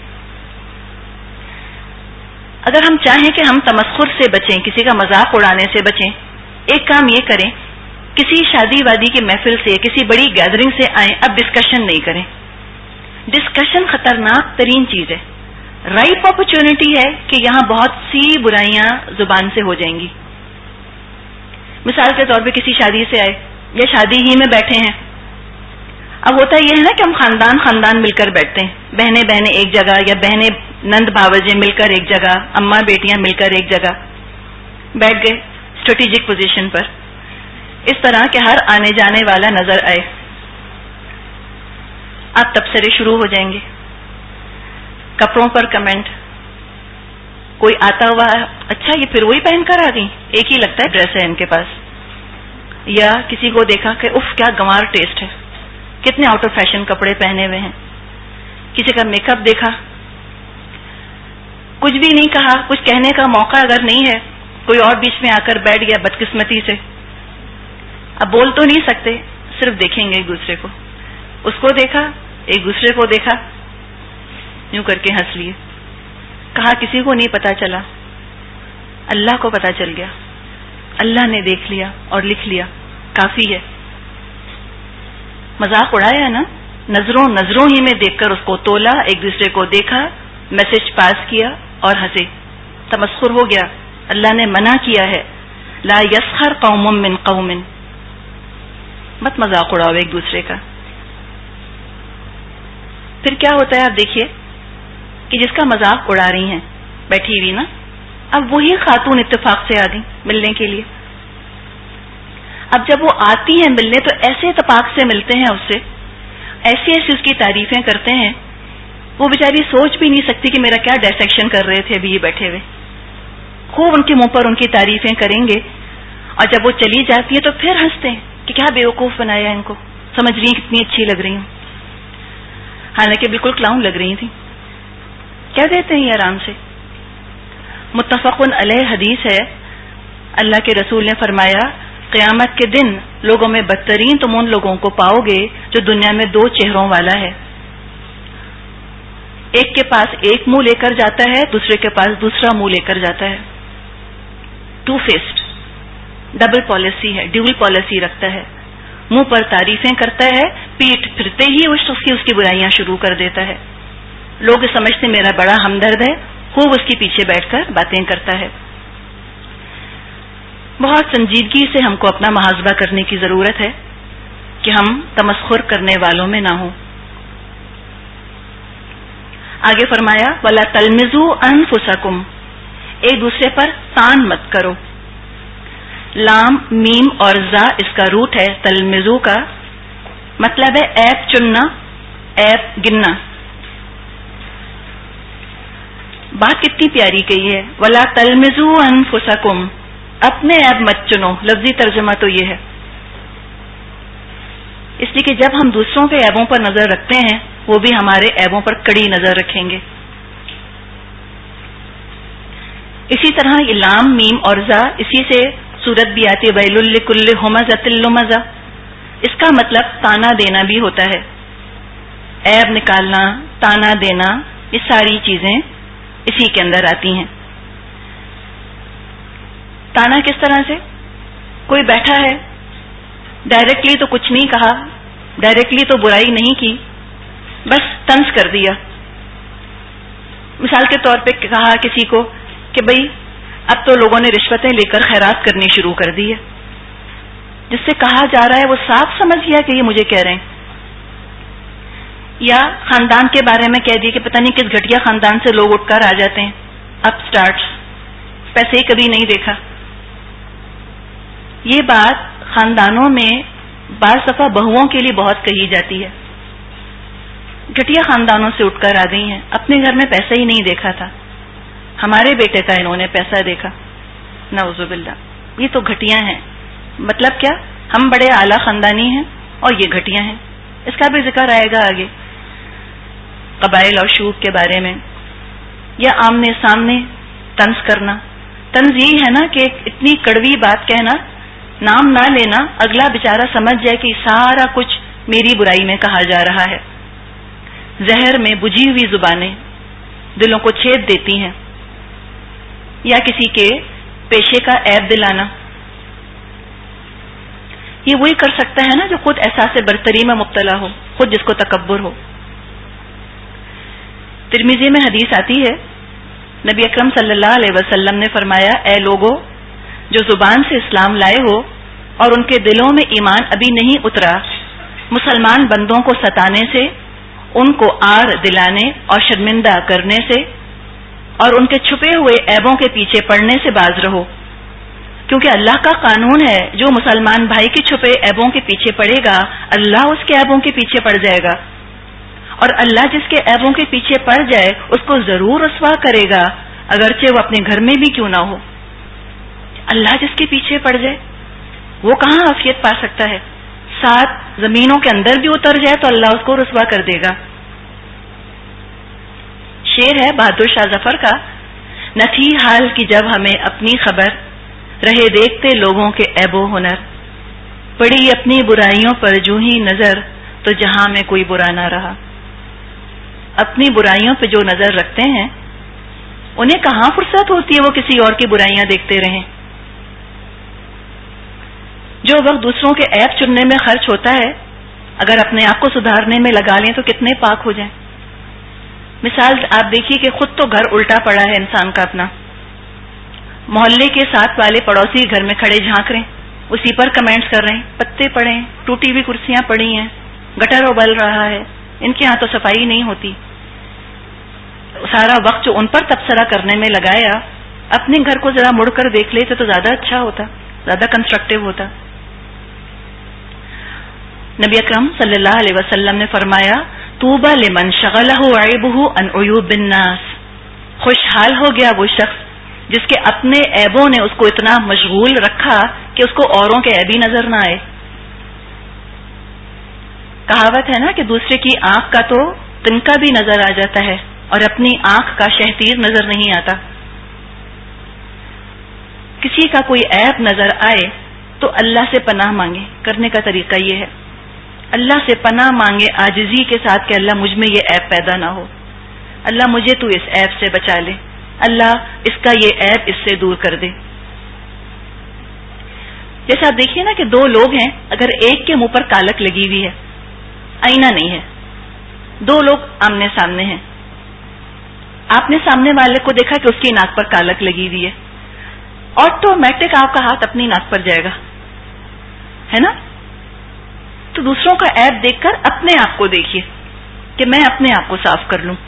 اگر ہم چاہیں کہ ہم تمسخر سے بچیں, کسی کا مذاق اڑانے سے بچیں, ایک کام یہ کریں, کسی شادی وادی کی محفل سے, کسی بڑی گیدرنگ سے آئیں, اب ڈسکشن نہیں کریں. ڈسکشن خطرناک ترین چیز ہے. رائپ اپرچونٹی ہے کہ یہاں بہت سی برائیاں زبان سے ہو جائیں گی. مثال کے طور پہ کسی شادی سے آئے یا شادی ہی میں بیٹھے ہیں. اب ہوتا یہ ہے نا کہ ہم خاندان مل کر بیٹھتے ہیں, بہنیں ایک جگہ یا بہنیں نند بھاوجے مل کر ایک جگہ, اماں بیٹیاں مل کر ایک جگہ بیٹھ گئے اسٹریٹجک پوزیشن پر, اس طرح کہ ہر آنے جانے والا نظر آئے. اب تبصرے شروع ہو جائیں گے, کپڑوں پر کمنٹ, کوئی آتا ہوا اچھا یہ پھر وہی پہن کر آ گئی, ایک ہی لگتا ہے ڈریس ہے ان کے پاس, یا کسی کو دیکھا کہ اف کیا گنوار ٹیسٹ ہے, کتنے آؤٹ آف فیشن کپڑے پہنے ہوئے ہیں. کسی کا میک اپ دیکھا, کچھ بھی نہیں کہا, کچھ کہنے کا موقع اگر نہیں ہے, کوئی اور بیچ میں آ کر بیٹھ گیا بدقسمتی سے. اب بول تو نہیں سکتے, صرف دیکھیں گے ایک دوسرے کو, اس کو دیکھا ایک دوسرے کو دیکھا, یوں کر کے ہنس لیے. کہا کسی کو نہیں پتا چلا, اللہ کو پتا چل گیا, اللہ نے دیکھ لیا اور لکھ لیا, کافی ہے. مذاق اڑایا نا, نظروں ہی میں دیکھ کر اس کو تولا, ایک دوسرے کو دیکھا, میسج پاس کیا اور ہنسے. تمسخر ہو گیا, اللہ نے منع کیا ہے, لا یسخر قوم من قوم, مت مذاق اڑاؤ ایک دوسرے کا. پھر کیا ہوتا ہے آپ دیکھیے کہ جس کا مذاق اڑا رہی ہیں بیٹھی ہوئی نا, اب وہی خاتون اتفاق سے آ گئی ملنے کے لیے. اب جب وہ آتی ہیں ملنے تو ایسے اتفاق سے ملتے ہیں اس سے, ایسی اس کی تعریفیں کرتے ہیں, وہ بیچاری سوچ بھی نہیں سکتی کہ میرا کیا ڈائسیکشن کر رہے تھے ابھی یہ بیٹھے ہوئے. خوب ان کے منہ پر ان کی تعریفیں کریں گے, اور جب وہ چلی جاتی ہے تو پھر ہنستے ہیں کہ کیا بیوقوف بنایا ان کو, سمجھ رہی ہیں کتنی اچھی لگ رہی ہوں, حالانکہ بالکل کلاؤن لگ رہی تھی. کیا کہتے ہیں یہ آرام سے. متفق علیہ حدیث ہے, اللہ کے رسول نے فرمایا قیامت کے دن لوگوں میں بدترین تم ان لوگوں کو پاؤ گے جو دنیا میں دو چہروں والا ہے. ایک کے پاس ایک منہ لے کر جاتا ہے, دوسرے کے پاس دوسرا منہ لے کر جاتا ہے. ٹو فیسڈ, ڈبل پالیسی ہے, ڈیول پالیسی رکھتا ہے. منہ پر تعریفیں کرتا ہے, پیٹھ پھرتے ہی اس کی برائیاں شروع کر دیتا ہے. لوگ سمجھتے میرا بڑا ہمدرد ہے, خوب اس کے پیچھے بیٹھ کر باتیں کرتا ہے. بہت سنجیدگی سے ہم کو اپنا محاسبہ کرنے کی ضرورت ہے کہ ہم تمسخر کرنے والوں میں نہ ہوں. آگے فرمایا وَلَا تَلْمِزُوا أَنفُسَكُمْ, ایک دوسرے پر تان مت کرو. لام میم اور زا اس کا روٹ ہے تلمزو کا, مطلب ہے عیب چننا, عیب گننا. بات کتنی پیاری کہی ہے, وَلَا تَلْمِزُوا أَنفُسَكُمْ, اپنے عیب مت چنو. لفظی ترجمہ تو یہ ہے. اس لیے کہ جب ہم دوسروں کے عیبوں پر نظر رکھتے ہیں وہ بھی ہمارے عیبوں پر کڑی نظر رکھیں گے. اسی طرح یہ لام میم اور زا, اسی سے صورت بھی آتی ہے ویل لکل ہمزۃ لمزہ, اس کا مطلب تانا دینا بھی ہوتا ہے. عیب نکالنا, تانا دینا, یہ ساری چیزیں اسی کے اندر آتی ہیں. تانا کس طرح سے, کوئی بیٹھا ہے, ڈائریکٹلی تو کچھ نہیں کہا, ڈائریکٹلی تو برائی نہیں کی, بس طنز کر دیا. مثال کے طور پہ کہا کسی کو کہ بھئی اب تو لوگوں نے رشوتیں لے کر خیرات کرنی شروع کر دی ہے. جس سے کہا جا رہا ہے وہ صاف سمجھ گیا کہ یہ مجھے کہہ رہے ہیں. یا خاندان کے بارے میں کہہ دیا کہ پتہ نہیں کس گھٹیا خاندان سے لوگ اٹھ کر آ جاتے ہیں, اپ سٹارٹس, پیسے ہی کبھی نہیں دیکھا. یہ بات خاندانوں میں بعض دفعہ بہوؤں کے لیے بہت کہی جاتی ہے. گھٹیا خاندانوں سے اٹھ کر آ گئی ہیں, اپنے گھر میں پیسہ ہی نہیں دیکھا تھا, ہمارے بیٹے کا انہوں نے پیسہ دیکھا. نعوذ باللہ, یہ تو گھٹیا ہیں. مطلب کیا, ہم بڑے اعلیٰ خاندانی ہیں اور یہ گھٹیا ہیں. اس کا بھی ذکر آئے گا آگے قبائل اور شعوب کے بارے میں. یا آمنے سامنے طنز کرنا. طنز یہی ہے نا کہ اتنی کڑوی بات کہنا, نام نہ لینا, اگلا بیچارہ سمجھ جائے کہ سارا کچھ میری برائی میں کہا جا رہا ہے. زہر میں بجھی ہوئی زبانیں دلوں کو چھید دیتی ہیں. یا کسی کے پیشے کا عیب دلانا, یہ وہی کر سکتا ہے نا جو خود احساس برتری میں مبتلا ہو, خود جس کو تکبر ہو. ترمذی میں حدیث آتی ہے، نبی اکرم صلی اللہ علیہ وسلم نے فرمایا، اے لوگو جو زبان سے اسلام لائے ہو اور ان کے دلوں میں ایمان ابھی نہیں اترا، مسلمان بندوں کو ستانے سے، ان کو آر دلانے اور شرمندہ کرنے سے اور ان کے چھپے ہوئے عیبوں کے پیچھے پڑنے سے باز رہو، کیونکہ اللہ کا قانون ہے جو مسلمان بھائی کے چھپے عیبوں کے پیچھے پڑے گا اللہ اس کے عیبوں کے پیچھے پڑ جائے گا، اور اللہ جس کے عیبوں کے پیچھے پڑ جائے اس کو ضرور رسوا کرے گا، اگرچہ وہ اپنے گھر میں بھی کیوں نہ ہو۔ اللہ جس کے پیچھے پڑ جائے وہ کہاں عافیت پا سکتا ہے؟ 7 زمینوں کے اندر بھی اتر جائے تو اللہ اس کو رسوا کر دے گا۔ شعر ہے بہادر شاہ ظفر کا، نہ تھی حال کی جب ہمیں اپنی خبر، رہے دیکھتے لوگوں کے عیب و ہنر، پڑی اپنی برائیوں پر جو ہی نظر تو جہاں میں کوئی برا نہ رہا۔ اپنی برائیوں پہ جو نظر رکھتے ہیں انہیں کہاں فرصت ہوتی ہے وہ کسی اور کی برائیاں دیکھتے رہیں۔ جو وقت دوسروں کے عیب چننے میں خرچ ہوتا ہے اگر اپنے آپ کو سدھارنے میں لگا لیں تو کتنے پاک ہو جائیں۔ مثال آپ دیکھیے کہ خود تو گھر الٹا پڑا ہے انسان کا اپنا، محلے کے ساتھ والے پڑوسی گھر میں کھڑے جھانک رہے ہیں، اسی پر کمنٹس کر رہے ہیں، پتے پڑے ہیں، ٹوٹی ہوئی کرسیاں پڑی ہیں، گٹر ابل رہا ہے، ان کے ہاں تو صفائی نہیں ہوتی۔ سارا وقت جو ان پر تبصرہ کرنے میں لگایا، اپنے گھر کو ذرا مڑ کر دیکھ لیتے تو زیادہ اچھا ہوتا، زیادہ کنسٹرکٹیو ہوتا۔ نبی اکرم صلی اللہ علیہ وسلم نے فرمایا، طوبی لمن شغلہ عیبہ عن عیوب الناس، خوشحال ہو گیا وہ شخص جس کے اپنے عیبوں نے اس کو اتنا مشغول رکھا کہ اس کو اوروں کے عیب ہی نظر نہ آئے۔ کہاوت ہے نا کہ دوسرے کی آنکھ کا تو تنکا بھی نظر آ جاتا ہے اور اپنی آنکھ کا شہتیر نظر نہیں آتا۔ کسی کا کوئی عیب نظر آئے تو اللہ سے پناہ مانگے، کرنے کا طریقہ یہ ہے، اللہ سے پناہ مانگے عاجزی کے ساتھ کہ اللہ مجھ میں یہ عیب پیدا نہ ہو، اللہ مجھے تو اس عیب سے بچا لے، اللہ اس کا یہ عیب اس سے دور کر دے۔ جیسے آپ دیکھیے نا کہ 2 لوگ ہیں، اگر ایک کے منہ پر کالک لگی ہوئی ہے، آئینہ نہیں ہے، 2 لوگ آمنے سامنے ہیں، آپ نے سامنے والے کو دیکھا کہ اس کی ناک پر کالک لگی ہوئی ہے، آٹومیٹک آپ کا ہاتھ اپنی ناک پر جائے گا، ہے نا؟ تو دوسروں کا عیب دیکھ کر اپنے آپ کو دیکھیے کہ میں اپنے آپ کو صاف کر لوں۔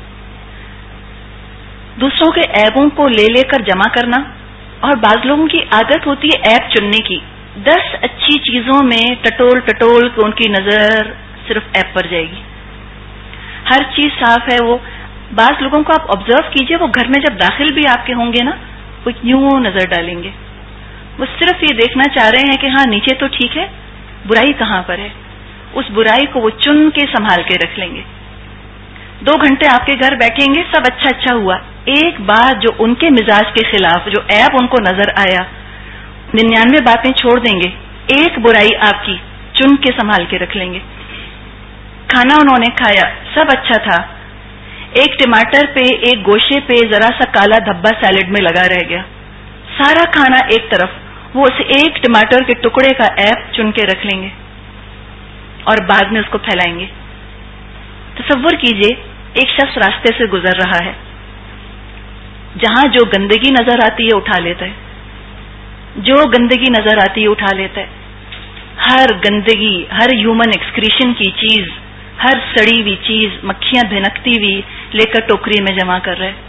دوسروں کے عیبوں کو لے لے کر جمع کرنا، اور بعض لوگوں کی عادت ہوتی ہے عیب چننے کی، 10 اچھی چیزوں میں ٹٹول ٹٹول کہ ان کی نظر صرف عیب پر جائے گی، ہر چیز صاف ہے۔ وہ بعض لوگوں کو آپ آبزرو کیجئے، وہ گھر میں جب داخل بھی آپ کے ہوں گے نا، وہ یوں نظر ڈالیں گے، وہ صرف یہ دیکھنا چاہ رہے ہیں کہ ہاں نیچے تو ٹھیک ہے، برائی کہاں پر ہے، اس برائی کو وہ چن کے سنبھال کے رکھ لیں گے۔ 2 گھنٹے آپ کے گھر بیٹھیں گے، سب اچھا اچھا ہوا، ایک بات جو ان کے مزاج کے خلاف، جو عیب ان کو نظر آیا، 99 باتیں چھوڑ دیں گے، ایک برائی آپ کی چن کے سنبھال کے رکھ لیں گے۔ کھانا انہوں نے کھایا، سب اچھا تھا، ایک ٹماٹر پہ، ایک گوشے پہ ذرا سا کالا دھبا سیلڈ میں لگا رہ گیا، سارا کھانا ایک طرف، وہ اس ایک ٹماٹر کے ٹکڑے کا عیب چن کے رکھ لیں گے اور بعد میں اس کو پھیلائیں گے۔ تصور کیجئے ایک شخص راستے سے گزر رہا ہے، جہاں جو گندگی نظر آتی ہے اٹھا لیتا ہے، جو گندگی نظر آتی ہے اٹھا لیتا ہے، ہر گندگی، ہر ہیومن ایکسکریشن کی چیز، ہر سڑی ہوئی چیز، مکھیاں بھنکتی ہوئی لے کر ٹوکری میں جمع کر رہے۔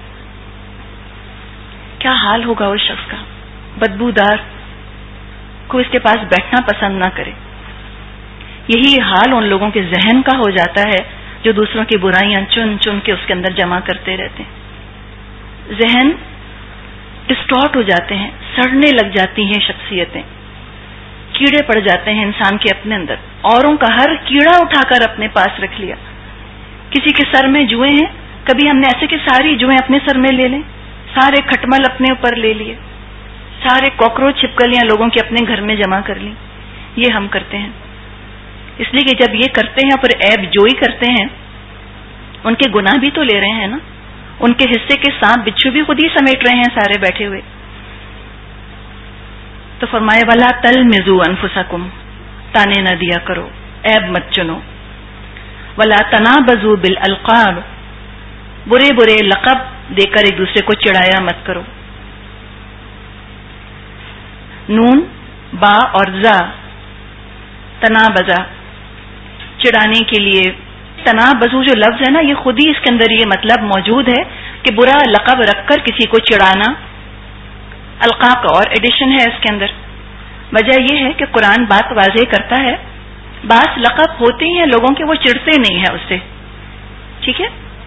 کیا حال ہوگا اس شخص کا؟ بدبودار، کوئی اس کے پاس بیٹھنا پسند نہ کرے۔ یہی حال ان لوگوں کے ذہن کا ہو جاتا ہے جو دوسروں کی برائیاں چن چن کے اس کے اندر جمع کرتے رہتے ہیں۔ ذہن ڈسٹارٹ ہو جاتے ہیں، سڑنے لگ جاتی ہیں شخصیتیں، کیڑے پڑ جاتے ہیں انسان کے اپنے اندر، اوروں کا ہر کیڑا اٹھا کر اپنے پاس رکھ لیا۔ کسی کے سر میں جوئیں ہیں، کبھی ہم نے ایسے کہ ساری جوئیں اپنے سر میں لے لیں، سارے کھٹمل اپنے اوپر لے لیے، سارے کاکروچ چھپکلیاں لوگوں کے اپنے گھر میں جمع کر لیں، یہ ہم کرتے ہیں۔ اس لیے کہ جب یہ کرتے ہیں پھر عیب جوئی کرتے ہیں، ان کے گناہ بھی تو لے رہے ہیں نا، ان کے حصے کے سانپ بچھو بھی خود ہی سمیٹ رہے ہیں سارے بیٹھے ہوئے۔ تو فرمایا ولا تلمزوا انفسکم، تانے نہ دیا کرو، عیب مت چنو، ولا تنابزوا بالالقاب، برے برے لقب دے کر ایک دوسرے کو چڑھایا مت کرو. نون با اور زا تنابزا چڑھانے کے لیے. تنابزو جو لفظ ہے نا یہ خود ہی اس کے اندر یہ مطلب موجود ہے کہ برا لقب رکھ کر کسی کو چڑھانا. القاب کا اور ایڈیشن ہے اس کے اندر. وجہ یہ ہے کہ قرآن بات واضح کرتا ہے بعض لقب ہوتے ہیں لوگوں کے وہ چڑھتے نہیں ہیں اس سے. ٹھیک ہے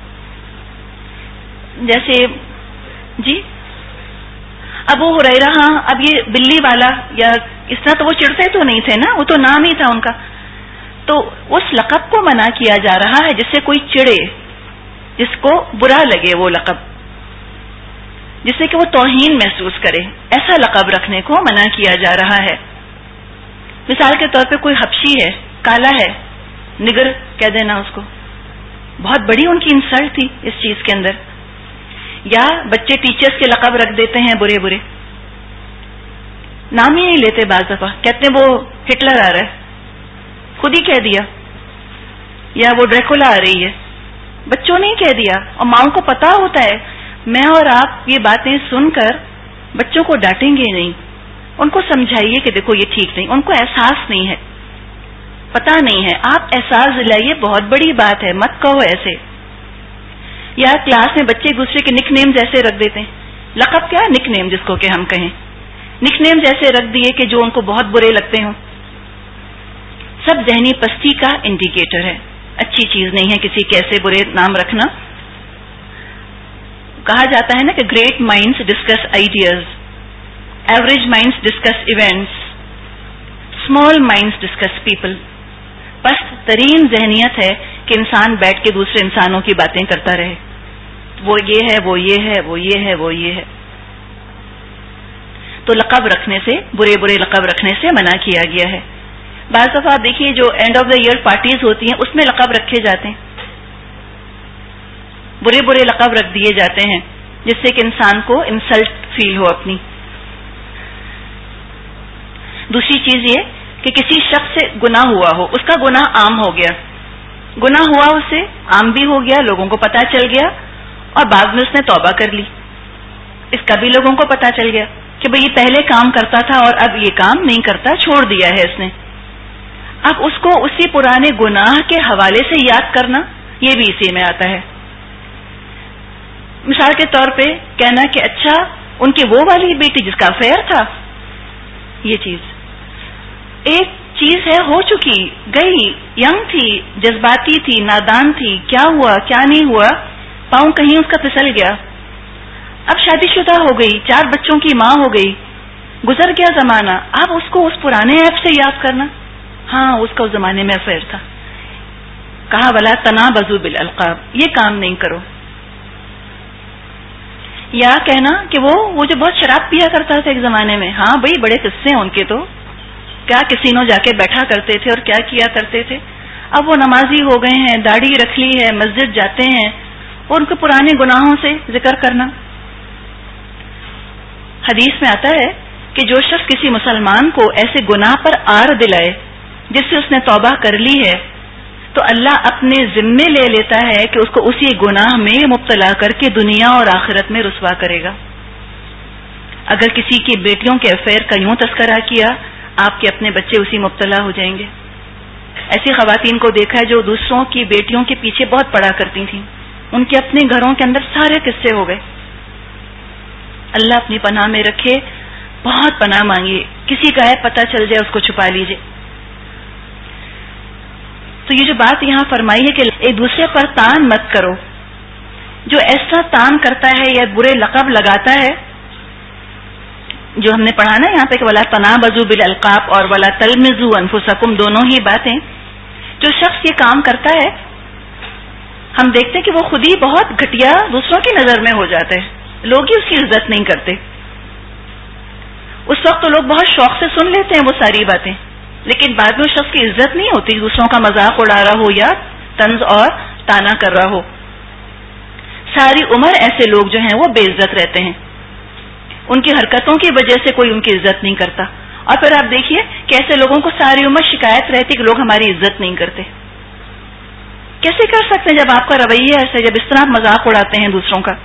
جیسے جی ابو ہریرہ, ہاں اب یہ بلی والا یا اس طرح تو وہ چڑھتے تو نہیں تھے نا, وہ تو نام ہی تھا ان کا. تو اس لقب کو منع کیا جا رہا ہے جس سے کوئی چڑھے, جس کو برا لگے وہ لقب, جس سے کہ وہ توہین محسوس کرے, ایسا لقب رکھنے کو منع کیا جا رہا ہے. مثال کے طور پہ کوئی حبشی ہے, کالا ہے, نگر کہہ دینا اس کو, بہت بڑی ان کی انسلٹ تھی اس چیز کے اندر. یا بچے ٹیچرز کے لقب رکھ دیتے ہیں برے برے, نام ہی نہیں لیتے بعض دفعہ, کہتے ہیں وہ ہٹلر آ رہا ہے, خود ہی کہہ دیا, یا وہ ڈریکولا آ رہی ہے, بچوں نے ہی کہہ دیا. اور ماؤں کو پتا ہوتا ہے. میں اور آپ یہ باتیں سن کر بچوں کو ڈانٹیں گے نہیں, ان کو سمجھائیے کہ دیکھو یہ ٹھیک نہیں, ان کو احساس نہیں ہے, پتا نہیں ہے, آپ احساس دلائیے, بہت بڑی بات ہے, مت کہو ایسے. یا کلاس میں بچے ایک دوسرے کے نک نیم جیسے رکھ دیتے ہیں, لقب کیا نک نیم جس کو کہ ہم کہیں, نک نیم جیسے رکھ دیے کہ جو ان کو بہت برے لگتے ہوں. سب ذہنی پستی کا انڈیکیٹر ہے, اچھی چیز نہیں ہے کسی کے ایسے برے نام رکھنا. کہا جاتا ہے نا کہ great minds discuss ideas, average minds discuss events, small minds discuss people. پست ترین ذہنیت ہے کہ انسان بیٹھ کے دوسرے انسانوں کی باتیں کرتا رہے, وہ یہ ہے, وہ یہ ہے, وہ یہ ہے, وہ یہ ہے. تو لقب رکھنے سے, برے برے لقب رکھنے سے منع کیا گیا ہے. بعض دفعہ آپ دیکھیے جو end of the year parties ہوتی ہیں اس میں لقب رکھے جاتے ہیں, برے برے لقب رکھ دیے جاتے ہیں جس سے کہ انسان کو انسلٹ فیل ہو اپنی. دوسری چیز یہ کہ کسی شخص سے گناہ ہوا ہو, اس کا گناہ عام ہو گیا, گناہ ہوا اس سے عام بھی ہو گیا, لوگوں کو پتا چل گیا, اور بعد میں اس نے توبہ کر لی, اس کا بھی لوگوں کو پتا چل گیا کہ بھئی یہ پہلے کام کرتا تھا اور اب یہ کام نہیں کرتا, چھوڑ دیا ہے اس نے. اب اس کو اسی پرانے گناہ کے حوالے سے یاد کرنا یہ بھی اسی میں آتا ہے. مثال کے طور پہ کہنا کہ اچھا ان کی وہ والی بیٹی جس کا افیئر تھا, یہ چیز ایک چیز ہے, ہو چکی, گئی, ینگ تھی, جذباتی تھی, نادان تھی, کیا ہوا کیا نہیں ہوا, پاؤں کہیں اس کا پھسل گیا, اب شادی شدہ ہو گئی, 4 بچوں کی ماں ہو گئی, گزر گیا زمانہ, اب اس کو اس پرانے ایپ سے یاد کرنا, ہاں اس کا اس زمانے میں افیئر تھا. کہا ولا تنابزوا بالالقاب, یہ کام نہیں کرو. یا کہنا کہ وہ جو بہت شراب پیا کرتا تھا ایک زمانے میں, ہاں بھئی بڑے قصے ہیں ان کے, تو کیا کسینوں جا کے بیٹھا کرتے تھے اور کیا کیا کرتے تھے. اب وہ نمازی ہو گئے ہیں, داڑھی رکھ لی ہے, مسجد جاتے ہیں, اور ان کے پرانے گناہوں سے ذکر کرنا. حدیث میں آتا ہے کہ جو شخص کسی مسلمان کو ایسے گناہ پر آر دلائے جس سے اس نے توبہ کر لی ہے, تو اللہ اپنے ذمے لے لیتا ہے کہ اس کو اسی گناہ میں مبتلا کر کے دنیا اور آخرت میں رسوا کرے گا. اگر کسی کی بیٹیوں کے افیئر کا یوں تذکرہ کیا, آپ کے اپنے بچے اسی مبتلا ہو جائیں گے. ایسی خواتین کو دیکھا ہے جو دوسروں کی بیٹیوں کے پیچھے بہت پڑا کرتی تھیں, ان کے اپنے گھروں کے اندر سارے قصے ہو گئے. اللہ اپنی پناہ میں رکھے, بہت پناہ مانگیے, کسی کا ہے پتہ چل جائے اس کو چھپا لیجئے. تو یہ جو بات یہاں فرمائی ہے کہ ایک دوسرے پر تان مت کرو, جو ایسا تان کرتا ہے یا برے لقب لگاتا ہے, جو ہم نے پڑھا نا یہاں پہ کہ ولا تنابزوا بالالقاب اور ولا تلمزوا انفسکم, دونوں ہی باتیں, جو شخص یہ کام کرتا ہے ہم دیکھتے ہیں کہ وہ خود ہی بہت گھٹیا دوسروں کی نظر میں ہو جاتے ہیں, لوگ ہی اس کی عزت نہیں کرتے. اس وقت تو لوگ بہت شوق سے سن لیتے ہیں وہ ساری باتیں, لیکن بعد میں اس شخص کی عزت نہیں ہوتی, دوسروں کا مذاق اڑا رہا ہو یا طنز اور تانا کر رہا ہو. ساری عمر ایسے لوگ جو ہیں وہ بے عزت رہتے ہیں, ان کی حرکتوں کی وجہ سے کوئی ان کی عزت نہیں کرتا. اور پھر آپ دیکھیے کہ ایسے لوگوں کو ساری عمر شکایت رہتی کہ لوگ ہماری عزت نہیں کرتے. کیسے کر سکتے ہیں جب آپ کا رویہ ایسا ہے، جب اس طرح آپ مذاق اڑاتے ہیں دوسروں کا؟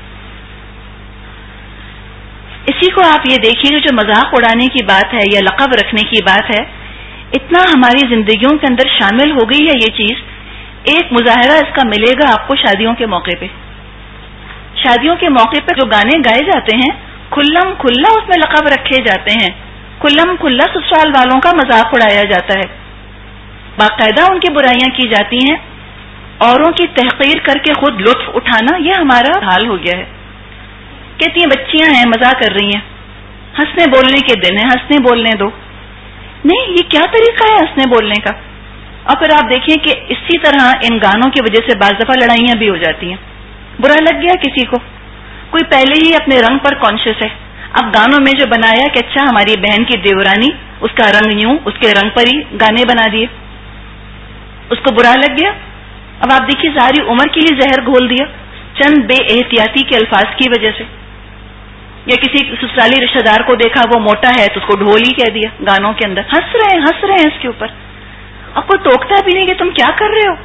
اسی کو آپ یہ دیکھیے کہ جو مذاق اڑانے کی بات ہے یا لقب رکھنے کی بات ہے، اتنا ہماری زندگیوں کے اندر شامل ہو گئی ہے یہ چیز. ایک مظاہرہ اس کا ملے گا آپ کو شادیوں کے موقع پہ. شادیوں کے موقع پہ جو گانے گائے جاتے ہیں کھلم کھلا اس میں لقب رکھے جاتے ہیں، کھلم کھلا سسرال والوں کا مذاق اڑایا جاتا ہے، باقاعدہ ان کی برائیاں کی جاتی ہیں. اوروں کی تحقیر کر کے خود لطف اٹھانا یہ ہمارا حال ہو گیا ہے. کہتی ہیں بچیاں ہیں مزاق کر رہی ہیں، ہنسنے بولنے کے دن ہیں، ہنسنے بولنے دو. نہیں، یہ کیا طریقہ ہے ہنسنے بولنے کا؟ اور پھر آپ دیکھیں کہ اسی طرح ان گانوں کی وجہ سے بعض دفعہ لڑائیاں بھی ہو جاتی ہیں. برا لگ گیا کسی کو، کوئی پہلے ہی اپنے رنگ پر کانشیس ہے، اب گانوں میں جو بنایا کہ اچھا ہماری بہن کی دیورانی، اس کا رنگ یوں، اس کے رنگ پر ہی گانے بنا دیے، اس کو برا لگ گیا. اب آپ دیکھیے ساری عمر کے لیے زہر گھول دیا چند بے احتیاطی کے الفاظ کی وجہ سے. یا کسی سسرالی رشتہ دار کو دیکھا وہ موٹا ہے تو اس کو ڈھول ہی کہہ دیا گانوں کے اندر، ہنس رہے ہیں اس کے اوپر. اب کوئی ٹوکتا بھی نہیں کہ تم کیا کر رہے ہو.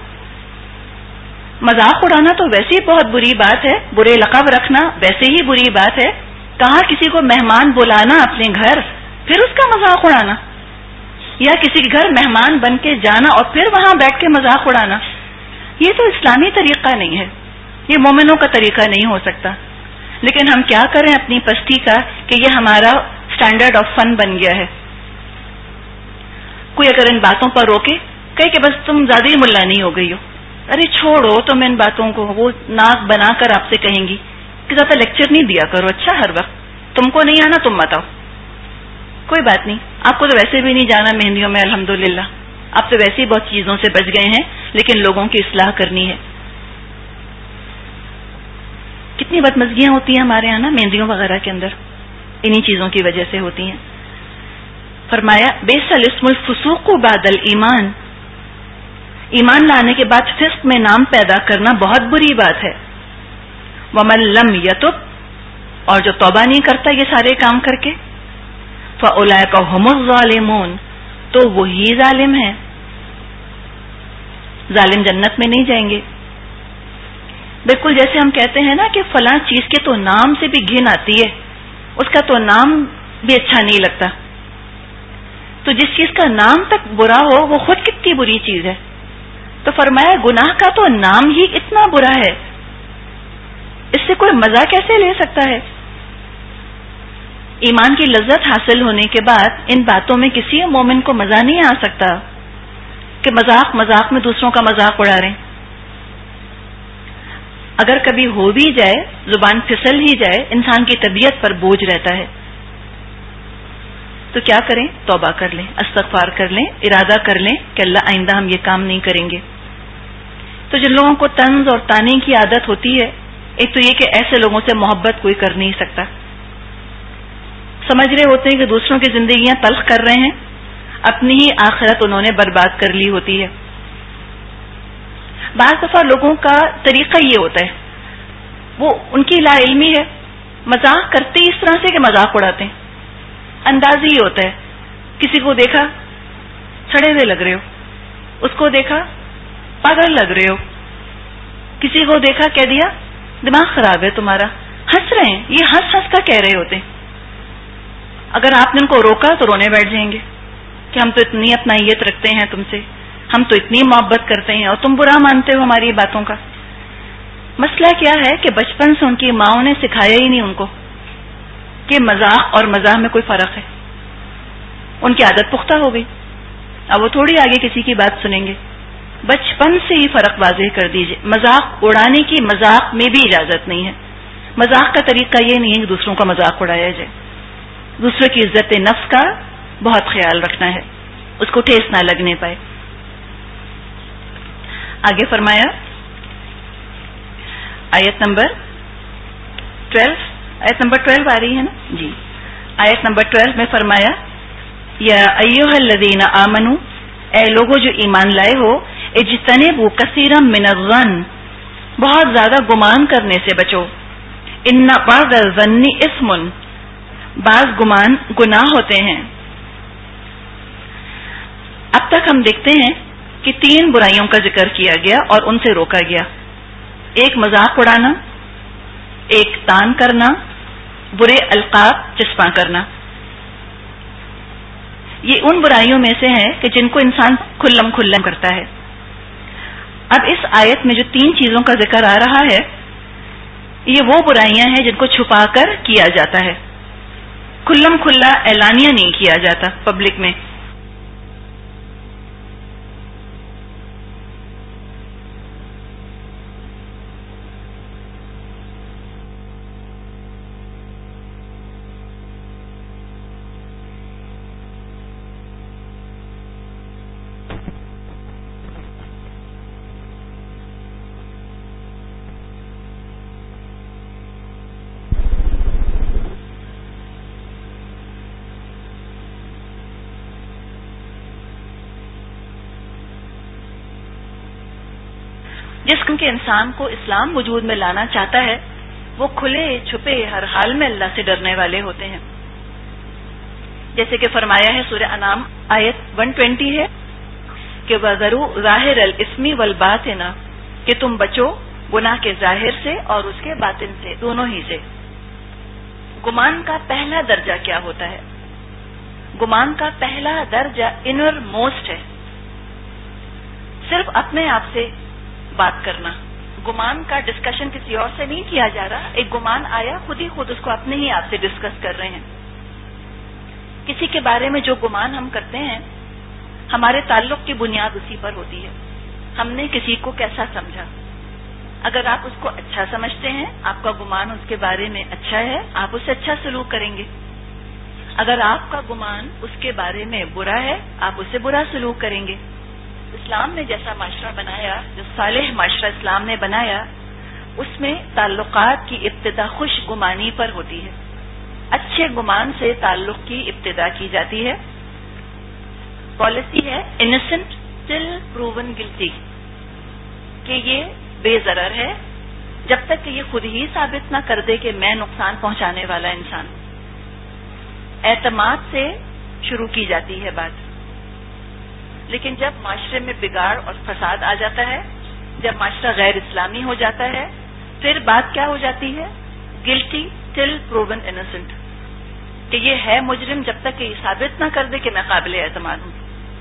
مذاق اڑانا تو ویسے ہی بہت بری بات ہے، برے لقب رکھنا ویسے ہی بری بات ہے. کہاں کسی کو مہمان بلانا اپنے گھر پھر اس کا مذاق اڑانا، یا کسی کے گھر مہمان بن کے جانا اور پھر وہاں بیٹھ کے مذاق اڑانا، یہ تو اسلامی طریقہ نہیں ہے، یہ مومنوں کا طریقہ نہیں ہو سکتا. لیکن ہم کیا کریں اپنی پستی کا کہ یہ ہمارا سٹینڈرڈ آف فن بن گیا ہے. کوئی اگر ان باتوں پر روکے کہے کہ بس تم زیادہ ہی ملا نہیں ہو گئی ہو، ارے چھوڑو تم ان باتوں کو، وہ ناک بنا کر آپ سے کہیں گی کہ زیادہ لیکچر نہیں دیا کرو، اچھا ہر وقت تم کو نہیں آنا تم مت آؤ. کوئی بات نہیں، آپ کو تو ویسے بھی نہیں جانا مہندیوں میں الحمدللہ، آپ تو ویسے ہی بہت چیزوں سے بچ گئے ہیں، لیکن لوگوں کی اصلاح کرنی ہے. کتنی بدمزگیاں ہوتی ہیں ہمارے یہاں نا مہندیوں وغیرہ کے اندر، انہی چیزوں کی وجہ سے ہوتی ہیں. فرمایا بیس الاسم الفسوق بعد الایمان، ایمان لانے کے بعد فسق میں نام پیدا کرنا بہت بری بات ہے. ومن لم یتب، اور جو توبہ نہیں کرتا یہ سارے کام کر کے، فاولئک هم الظالمون، تو وہی ظالم ہیں. ظالم جنت میں نہیں جائیں گے. بالکل جیسے ہم کہتے ہیں نا کہ فلاں چیز کے تو نام سے بھی گھن آتی ہے، اس کا تو نام بھی اچھا نہیں لگتا. تو جس چیز کا نام تک برا ہو وہ خود کتنی بری چیز ہے. تو فرمایا گناہ کا تو نام ہی اتنا برا ہے، اس سے کوئی مزہ کیسے لے سکتا ہے. ایمان کی لذت حاصل ہونے کے بعد ان باتوں میں کسی مومن کو مزہ نہیں آ سکتا کہ مذاق میں دوسروں کا مذاق اڑا رہے ہیں. اگر کبھی ہو بھی جائے، زبان پھسل ہی جائے، انسان کی طبیعت پر بوجھ رہتا ہے. تو کیا کریں؟ توبہ کر لیں، استغفار کر لیں، ارادہ کر لیں کہ اللہ آئندہ ہم یہ کام نہیں کریں گے. تو جن لوگوں کو طنز اور طعنے کی عادت ہوتی ہے، ایک تو یہ کہ ایسے لوگوں سے محبت کوئی کر نہیں سکتا. سمجھ رہے ہوتے ہیں کہ دوسروں کی زندگیاں تلخ کر رہے ہیں، اپنی ہی آخرت انہوں نے برباد کر لی ہوتی ہے. بعض دفعہ لوگوں کا طریقہ یہ ہوتا ہے، وہ ان کی لا علمی ہے، مذاق کرتے اس طرح سے کہ مذاق اڑاتے ہیں. انداز ہی ہوتا ہے، کسی کو دیکھا سڑے ہوئے لگ رہے ہو، اس کو دیکھا پاگل لگ رہے ہو، کسی کو دیکھا کہہ دیا دماغ خراب ہے تمہارا. ہنس رہے ہیں، یہ ہنس ہنس کر کہہ رہے ہوتے ہیں. اگر آپ نے ان کو روکا تو رونے بیٹھ جائیں گے کہ ہم تو اتنی اپنائیت رکھتے ہیں تم سے، ہم تو اتنی محبت کرتے ہیں اور تم برا مانتے ہو ہماری باتوں کا. مسئلہ کیا ہے کہ بچپن سے ان کی ماؤں نے سکھایا ہی نہیں ان کو کہ مذاق اور مزاح میں کوئی فرق ہے. ان کی عادت پختہ ہو گئی، اب وہ تھوڑی آگے کسی کی بات سنیں گے. بچپن سے ہی فرق واضح کر دیجئے. مذاق اڑانے کی مذاق میں بھی اجازت نہیں ہے. مذاق کا طریقہ یہ نہیں ہے کہ دوسروں کا مذاق اڑایا جائے. دوسروں کی عزت نفس کا بہت خیال رکھنا ہے، اس کو ٹھیس نہ لگنے پائے. آگے فرمایا آیت نمبر 12 آ رہی ہے نا جی. آیت نمبر 12 میں فرمایا یا ایھا الذین آمنوا، اے لوگو جو ایمان لائے ہو، اجتنبوا کثیرا من الظن، بہت زیادہ گمان کرنے سے بچو. ان بعض الظن اثم، بعض گمان گناہ ہوتے ہیں. اب تک ہم دیکھتے ہیں کہ 3 برائیوں کا ذکر کیا گیا اور ان سے روکا گیا. ایک مذاق اڑانا، ایک تان کرنا، برے القاب چسپاں کرنا. یہ ان برائیوں میں سے ہے کہ جن کو انسان کھلم کھلا کرتا ہے. اب اس آیت میں جو 3 چیزوں کا ذکر آ رہا ہے، یہ وہ برائیاں ہیں جن کو چھپا کر کیا جاتا ہے، کھلم کھلا اعلانیہ نہیں کیا جاتا پبلک میں. جس کے انسان کو اسلام وجود میں لانا چاہتا ہے وہ کھلے چھپے ہر حال میں اللہ سے ڈرنے والے ہوتے ہیں. جیسے کہ فرمایا ہے سورہ انعام آیت 120 ہے کہ وَذَرُوا ظَاهِرَ الْإِثْمِ وَالْبَاطِنَ، کہ تم بچو گناہ کے ظاہر سے اور اس کے باطن سے، دونوں ہی سے. گمان کا پہلا درجہ کیا ہوتا ہے؟ گمان کا پہلا درجہ انر موسٹ ہے، صرف اپنے آپ سے بات کرنا. گمان کا ڈسکشن کسی اور سے نہیں کیا جا رہا. ایک گمان آیا، خود ہی خود اس کو اپنے ہی آپ سے ڈسکس کر رہے ہیں. کسی کے بارے میں جو گمان ہم کرتے ہیں ہمارے تعلق کی بنیاد اسی پر ہوتی ہے. ہم نے کسی کو کیسا سمجھا. اگر آپ اس کو اچھا سمجھتے ہیں، آپ کا گمان اس کے بارے میں اچھا ہے، آپ اس سے اچھا سلوک کریں گے. اگر آپ کا گمان اس کے بارے میں برا ہے، آپ اس سے برا سلوک کریں گے. اسلام نے جیسا معاشرہ بنایا، جو صالح معاشرہ اسلام نے بنایا، اس میں تعلقات کی ابتدا خوش گمانی پر ہوتی ہے. اچھے گمان سے تعلق کی ابتدا کی جاتی ہے. پالیسی ہے انسنٹ ٹل پروون گلٹی، کہ یہ بے ضرر ہے جب تک کہ یہ خود ہی ثابت نہ کر دے کہ میں نقصان پہنچانے والا انسان ہوں. اعتماد سے شروع کی جاتی ہے بات. لیکن جب معاشرے میں بگاڑ اور فساد آ جاتا ہے، جب معاشرہ غیر اسلامی ہو جاتا ہے، پھر بات کیا ہو جاتی ہے؟ گلٹی ٹل پروون انسنٹ، کہ یہ ہے مجرم جب تک کہ یہ ثابت نہ کر دے کہ میں قابل اعتماد ہوں.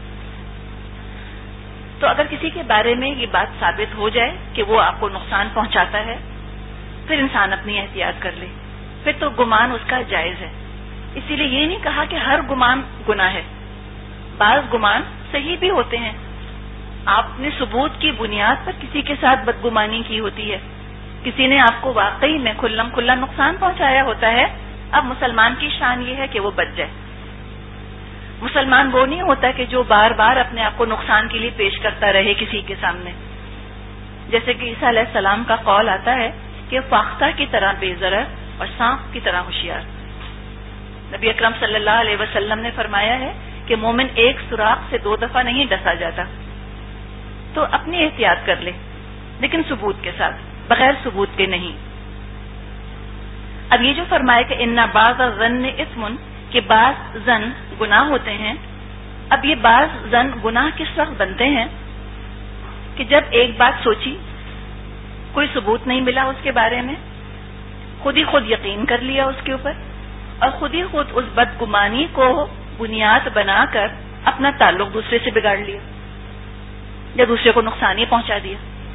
تو اگر کسی کے بارے میں یہ بات ثابت ہو جائے کہ وہ آپ کو نقصان پہنچاتا ہے، پھر انسان اپنی احتیاط کر لے. پھر تو گمان اس کا جائز ہے. اسی لیے یہ نہیں کہا کہ ہر گمان گناہ ہے. بعض گمان صحیح بھی ہوتے ہیں. آپ نے ثبوت کی بنیاد پر کسی کے ساتھ بدگمانی کی ہوتی ہے، کسی نے آپ کو واقعی میں کھلم کھلا نقصان پہنچایا ہوتا ہے. اب مسلمان کی شان یہ ہے کہ وہ بچ جائے. مسلمان وہ نہیں ہوتا کہ جو بار بار اپنے آپ کو نقصان کے لیے پیش کرتا رہے کسی کے سامنے. جیسے کہ عیسیٰ علیہ السلام کا قول آتا ہے کہ فاختہ کی طرح بے ضرر اور سانپ کی طرح ہوشیار. نبی اکرم صلی اللہ علیہ وسلم نے فرمایا ہے کہ مومن ایک سوراخ سے 2 دفعہ نہیں ڈسا جاتا. تو اپنی احتیاط کر لے، لیکن ثبوت کے ساتھ، بغیر ثبوت کے نہیں. اب یہ جو فرمایا کہ ان بعض الظن اثم، کہ بعض ظن گناہ ہوتے ہیں. اب یہ بعض ظن گناہ کس وقت بنتے ہیں؟ کہ جب ایک بات سوچی، کوئی ثبوت نہیں ملا اس کے بارے میں، خود ہی خود یقین کر لیا اس کے اوپر، اور خود ہی خود اس بدگمانی کو بنیاد بنا کر اپنا تعلق دوسرے سے بگاڑ لیا یا دوسرے کو نقصان ہی پہنچا دیا.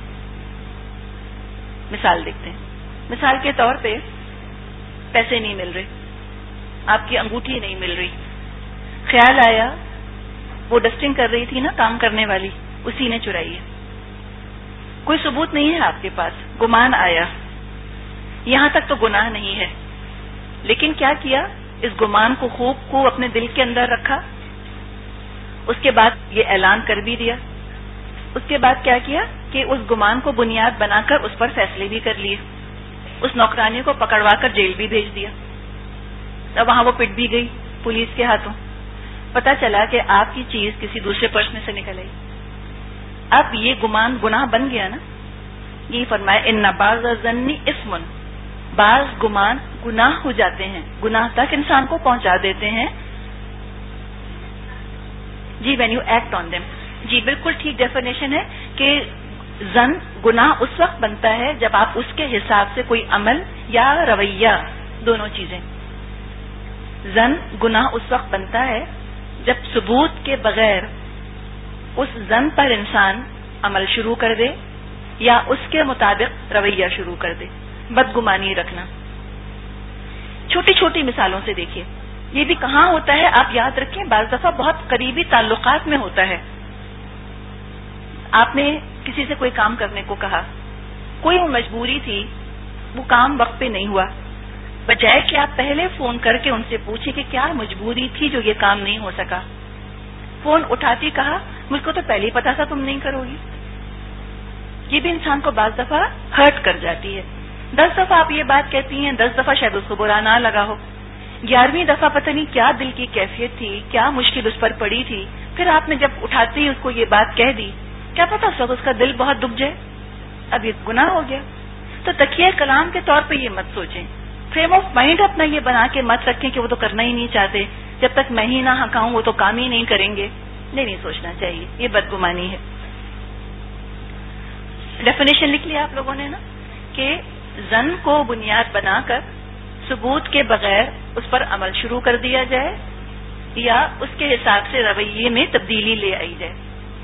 مثال دیکھتے ہیں. مثال کے طور پہ پیسے نہیں مل رہے، آپ کی انگوٹھی نہیں مل رہی. خیال آیا وہ ڈسٹنگ کر رہی تھی نا کام کرنے والی، اسی نے چرائی ہے. کوئی ثبوت نہیں ہے آپ کے پاس، گمان آیا. یہاں تک تو گناہ نہیں ہے، لیکن کیا کیا؟ اس گمان کو خوب اپنے دل کے اندر رکھا. اس کے بعد یہ اعلان کر بھی دیا. اس کے بعد کیا کیا کہ اس گمان کو بنیاد بنا کر اس پر فیصلے بھی کر لیے. اس نوکرانی کو پکڑوا کر جیل بھی بھیج دیا. اب وہاں وہ پٹ بھی گئی پولیس کے ہاتھوں. پتا چلا کہ آپ کی چیز کسی دوسرے پرس میں سے نکل آئی. اب یہ گمان گناہ بن گیا نا. یہ فرمایا ان بعض الظن اثم، بعض گمان گناہ ہو جاتے ہیں، گناہ تک انسان کو پہنچا دیتے ہیں. جی when you act on them, جی بالکل ٹھیک ڈیفینیشن ہے کہ زن گناہ اس وقت بنتا ہے جب آپ اس کے حساب سے کوئی عمل یا رویہ، دونوں چیزیں، زن گناہ اس وقت بنتا ہے جب ثبوت کے بغیر اس زن پر انسان عمل شروع کر دے یا اس کے مطابق رویہ شروع کر دے، بدگمانی رکھنا۔ چھوٹی چھوٹی مثالوں سے دیکھیے، یہ بھی کہاں ہوتا ہے آپ یاد رکھیں، بعض دفعہ بہت قریبی تعلقات میں ہوتا ہے۔ آپ نے کسی سے کوئی کام کرنے کو کہا، کوئی مجبوری تھی، وہ کام وقت پہ نہیں ہوا، بجائے کہ آپ پہلے فون کر کے ان سے پوچھیں کہ کیا مجبوری تھی جو یہ کام نہیں ہو سکا، فون اٹھاتی کہا مجھ کو تو پہلے ہی پتا تھا تم نہیں کرو گی۔ یہ بھی انسان کو بعض دفعہ ہرٹ کر جاتی ہے۔ 10 دفعہ آپ یہ بات کہتی ہیں، 10 دفعہ شاید اس کو برا نہ لگا ہو، 11ویں دفعہ پتہ نہیں کیا دل کی کیفیت تھی، کیا مشکل اس پر پڑی تھی، پھر آپ نے جب اٹھاتے ہی اس کو یہ بات کہہ دی، کیا پتا اس وقت اس کا دل بہت دکھ جائے، اب یہ گناہ ہو گیا۔ تو تکیہ کلام کے طور پہ یہ مت سوچیں، فریم آف مائنڈ اپنا یہ بنا کے مت رکھیں کہ وہ تو کرنا ہی نہیں چاہتے، جب تک میں ہی نہ ہکاؤں وہ تو کام ہی نہیں کریں گے، نہیں سوچنا چاہیے، یہ بدگمانی ہے۔ ڈیفینیشن لکھ لیا آپ لوگوں نے نا، کہ زن کو بنیاد بنا کر ثبوت کے بغیر اس پر عمل شروع کر دیا جائے یا اس کے حساب سے رویے میں تبدیلی لے آئی جائے۔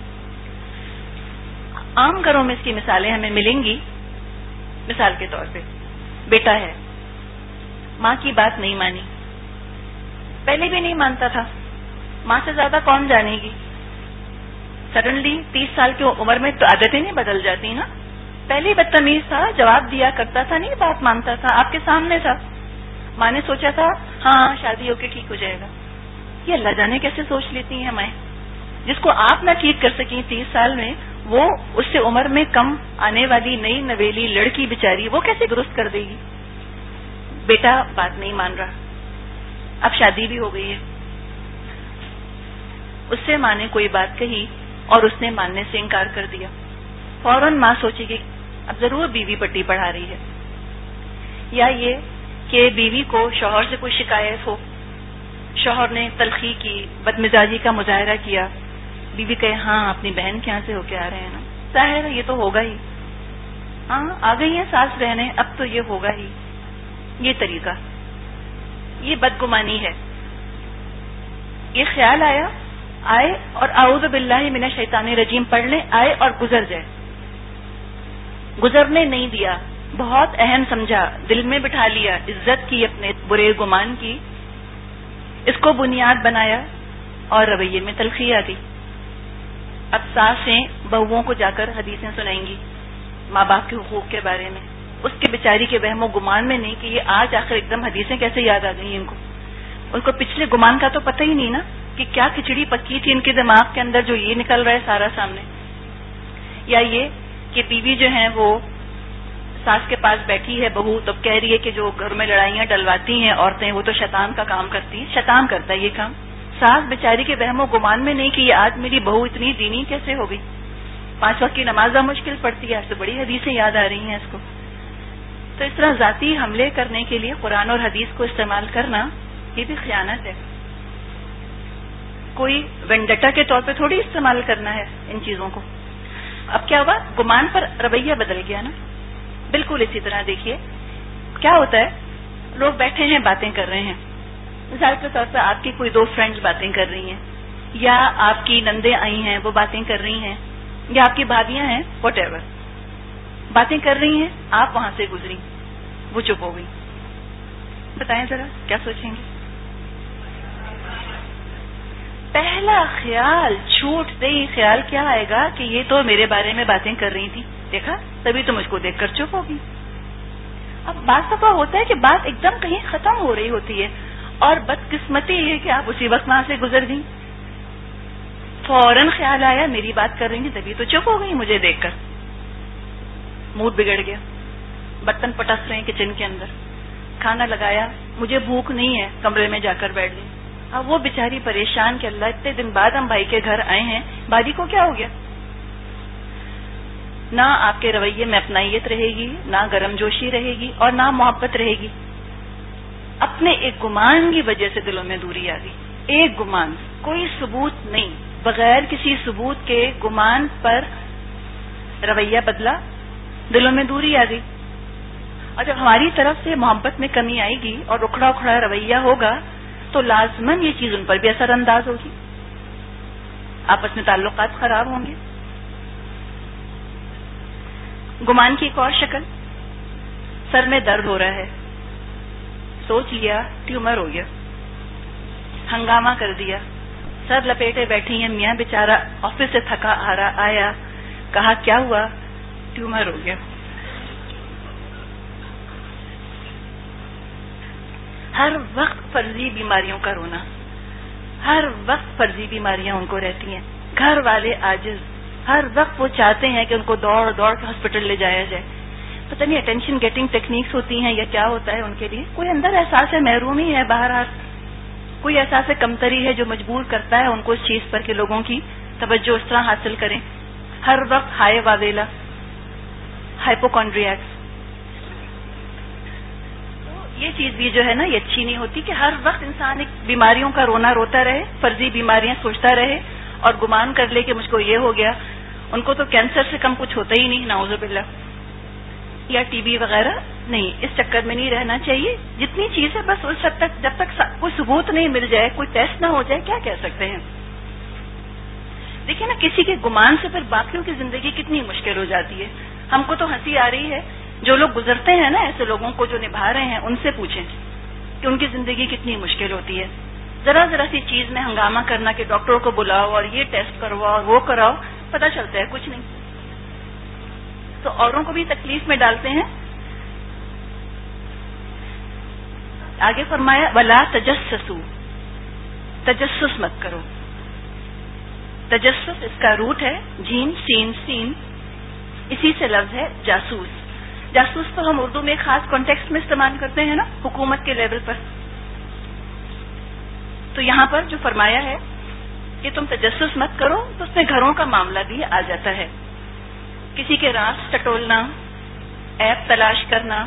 عام گھروں میں اس کی مثالیں ہمیں ملیں گی۔ مثال کے طور پہ بیٹا ہے، ماں کی بات نہیں مانی، پہلے بھی نہیں مانتا تھا، ماں سے زیادہ کون جانے گی، سڈنلی 30 سال کی عمر میں تو عادتیں نہیں بدل جاتی نا، پہلے بدتمیز تھا، جواب دیا کرتا تھا، نہیں بات مانتا تھا، آپ کے سامنے تھا، ماں نے سوچا تھا ہاں شادی ہو کے ٹھیک ہو جائے گا۔ یہ اللہ جانے کیسے سوچ لیتی ہیں مائیں، جس کو آپ نہ ٹھیک کر سکیں 30 سال میں، وہ اس سے عمر میں کم آنے والی نئی نویلی لڑکی بیچاری وہ کیسے درست کر دے گی۔ بیٹا بات نہیں مان رہا، اب شادی بھی ہو گئی ہے، اس سے ماں نے کوئی بات کہی اور اس نے ماننے سے انکار کر دیا، فوراً ماں سوچے گی اب ضرور بیوی پٹی پڑھا رہی ہے۔ یا یہ کہ بیوی کو شوہر سے کوئی شکایت ہو، شوہر نے تلخی کی، بدمزاجی کا مظاہرہ کیا، بیوی کہے ہاں اپنی بہن کے یہاں سے ہو کے آ رہے ہیں نا، ظاہر ہے یہ تو ہوگا ہی، ہاں آ گئی ہیں ساس رہنے، اب تو یہ ہوگا ہی۔ یہ طریقہ، یہ بدگمانی ہے۔ یہ خیال آئے اور اعوذ باللہ من الشیطان الرجیم پڑھ لیں، آئے اور گزر جائے، گزرنے نہیں دیا، بہت اہم سمجھا، دل میں بٹھا لیا، عزت کی، اپنے برے گمان کی، اس کو بنیاد بنایا اور رویے میں تلخی آ گئی۔ اب ساسیں بہوؤں کو جا کر حدیثیں سنائیں گی ماں باپ کے حقوق کے بارے میں، اس کے بیچاری کے وہم و گمان میں نہیں کہ یہ آج آخر ایک دم حدیثیں کیسے یاد آ گئی ان کو پچھلے گمان کا تو پتہ ہی نہیں نا کہ کیا کھچڑی پکی تھی ان کے دماغ کے اندر جو یہ نکل رہا ہے سارا سامنے۔ یا یہ کہ بیوی جو ہیں وہ ساس کے پاس بیٹھی ہے، بہو تو کہہ رہی ہے کہ جو گھر میں لڑائیاں ڈلواتی ہیں عورتیں وہ تو شیطان کا کام کرتی ہیں، شیطان کرتا ہے یہ کام۔ ساس بیچاری کے وہم و گمان میں نہیں کہ یہ آج میری بہو اتنی دینی کیسے ہو گئی، 5 وقت کی نماز مشکل پڑتی ہے، تو بڑی حدیثیں یاد آ رہی ہیں اس کو۔ تو اس طرح ذاتی حملے کرنے کے لیے قرآن اور حدیث کو استعمال کرنا یہ بھی خیانت ہے، کوئی وینڈٹا کے طور پہ تھوڑی استعمال کرنا ہے ان چیزوں کو۔ اب کیا ہوا، گمان پر رویہ بدل گیا نا۔ بالکل اسی طرح دیکھیے کیا ہوتا ہے، لوگ بیٹھے ہیں باتیں کر رہے ہیں، مثال کے طور پر آپ کی کوئی 2 فرینڈز باتیں کر رہی ہیں، یا آپ کی نندیں آئی ہیں وہ باتیں کر رہی ہیں، یا آپ کی بھابیاں ہیں، واٹ ایور باتیں کر رہی ہیں، آپ وہاں سے گزری، وہ چپ ہو گئی، بتائیں ذرا کیا سوچیں گے؟ پہلا خیال چھوٹتے ہی خیال کیا آئے گا کہ یہ تو میرے بارے میں باتیں کر رہی تھی، دیکھا تبھی تو مجھ کو دیکھ کر چپ ہوگی۔ اب بعض دفعہ ہوتا ہے کہ بات ایک دم کہیں ختم ہو رہی ہوتی ہے اور بدقسمتی یہ کہ آپ اسی وقت وہاں سے گزر گئی، فوراً خیال آیا میری بات کر رہی تھی تبھی تو چپ ہو گئی مجھے دیکھ کر، موڈ بگڑ گیا، برتن پٹک رہے ہیں کچن کے اندر، کھانا لگایا، مجھے بھوک نہیں ہے، کمرے میں جا کر بیٹھ گئی۔ اب وہ بیچاری پریشان کہ اللہ اتنے دن بعد ہم بھائی کے گھر آئے ہیں، بھابھی کو کیا ہو گیا؟ نہ آپ کے رویے میں اپنائیت رہے گی، نہ گرم جوشی رہے گی، اور نہ محبت رہے گی۔ اپنے ایک گمان کی وجہ سے دلوں میں دوری آ گئی، ایک گمان، کوئی ثبوت نہیں، بغیر کسی ثبوت کے گمان پر رویہ بدلا، دلوں میں دوری آ گئی. اور جب ہماری طرف سے محبت میں کمی آئے گی اور اکھڑا اکھڑا رویہ ہوگا تو لازماً یہ چیز ان پر بھی اثر انداز ہوگی، آپس میں تعلقات خراب ہوں گے. گمان کی ایک اور شکل، سر میں درد ہو رہا ہے، سوچ لیا ٹیومر ہو گیا، ہنگامہ کر دیا، سر لپیٹے بیٹھی ہیں میاں بیچارہ آفس سے تھکا آیا، کہا کیا ہوا؟ ٹیومر ہو گیا. ہر وقت فرضی بیماریوں کا رونا، ہر وقت فرضی بیماریاں ان کو رہتی ہیں. گھر والے عاجز، ہر وقت وہ چاہتے ہیں کہ ان کو دوڑ دوڑ کے ہاسپٹل لے جایا جائے. پتہ نہیں اٹینشن گیٹنگ ٹیکنیکس ہوتی ہیں یا کیا ہوتا ہے ان کے لیے. کوئی اندر احساس محرومی ہے، باہر کوئی احساس کمتری ہے جو مجبور کرتا ہے ان کو اس چیز پر کہ لوگوں کی توجہ اس طرح حاصل کریں. ہر وقت ہائے واویلا، ہائپوکونڈریاکس. یہ چیز بھی جو ہے نا یہ اچھی نہیں ہوتی کہ ہر وقت انسان ایک بیماریوں کا رونا روتا رہے، فرضی بیماریاں سوچتا رہے اور گمان کر لے کہ مجھ کو یہ ہو گیا. ان کو تو کینسر سے کم کچھ ہوتا ہی نہیں، نعوذ باللہ، یا ٹی بی وغیرہ. نہیں، اس چکر میں نہیں رہنا چاہیے. جتنی چیز ہے بس اس حد تک، جب تک کوئی ثبوت نہیں مل جائے، کوئی ٹیسٹ نہ ہو جائے، کیا کہہ سکتے ہیں. دیکھیں نا کسی کے گمان سے پھر باقیوں کی زندگی کتنی مشکل ہو جاتی ہے. ہم کو تو ہنسی آ رہی ہے، جو لوگ گزرتے ہیں نا ایسے لوگوں کو جو نبھا رہے ہیں ان سے پوچھیں کہ ان کی زندگی کتنی مشکل ہوتی ہے. ذرا ذرا سی چیز میں ہنگامہ کرنا کہ ڈاکٹروں کو بلاؤ اور یہ ٹیسٹ کرواؤ اور وہ کراؤ، پتہ چلتا ہے کچھ نہیں. تو اوروں کو بھی تکلیف میں ڈالتے ہیں. آگے فرمایا ولا تجسسوا، تجسس مت کرو. تجسس اس کا روٹ ہے جیم سین سین، اسی سے لفظ ہے جاسوس. جاسوس تو ہم اردو میں خاص کانٹیکسٹ میں استعمال کرتے ہیں نا، حکومت کے لیول پر. تو یہاں پر جو فرمایا ہے کہ تم تجسس مت کرو، تو اس میں گھروں کا معاملہ بھی آ جاتا ہے. کسی کے راز ٹٹولنا، عیب تلاش کرنا.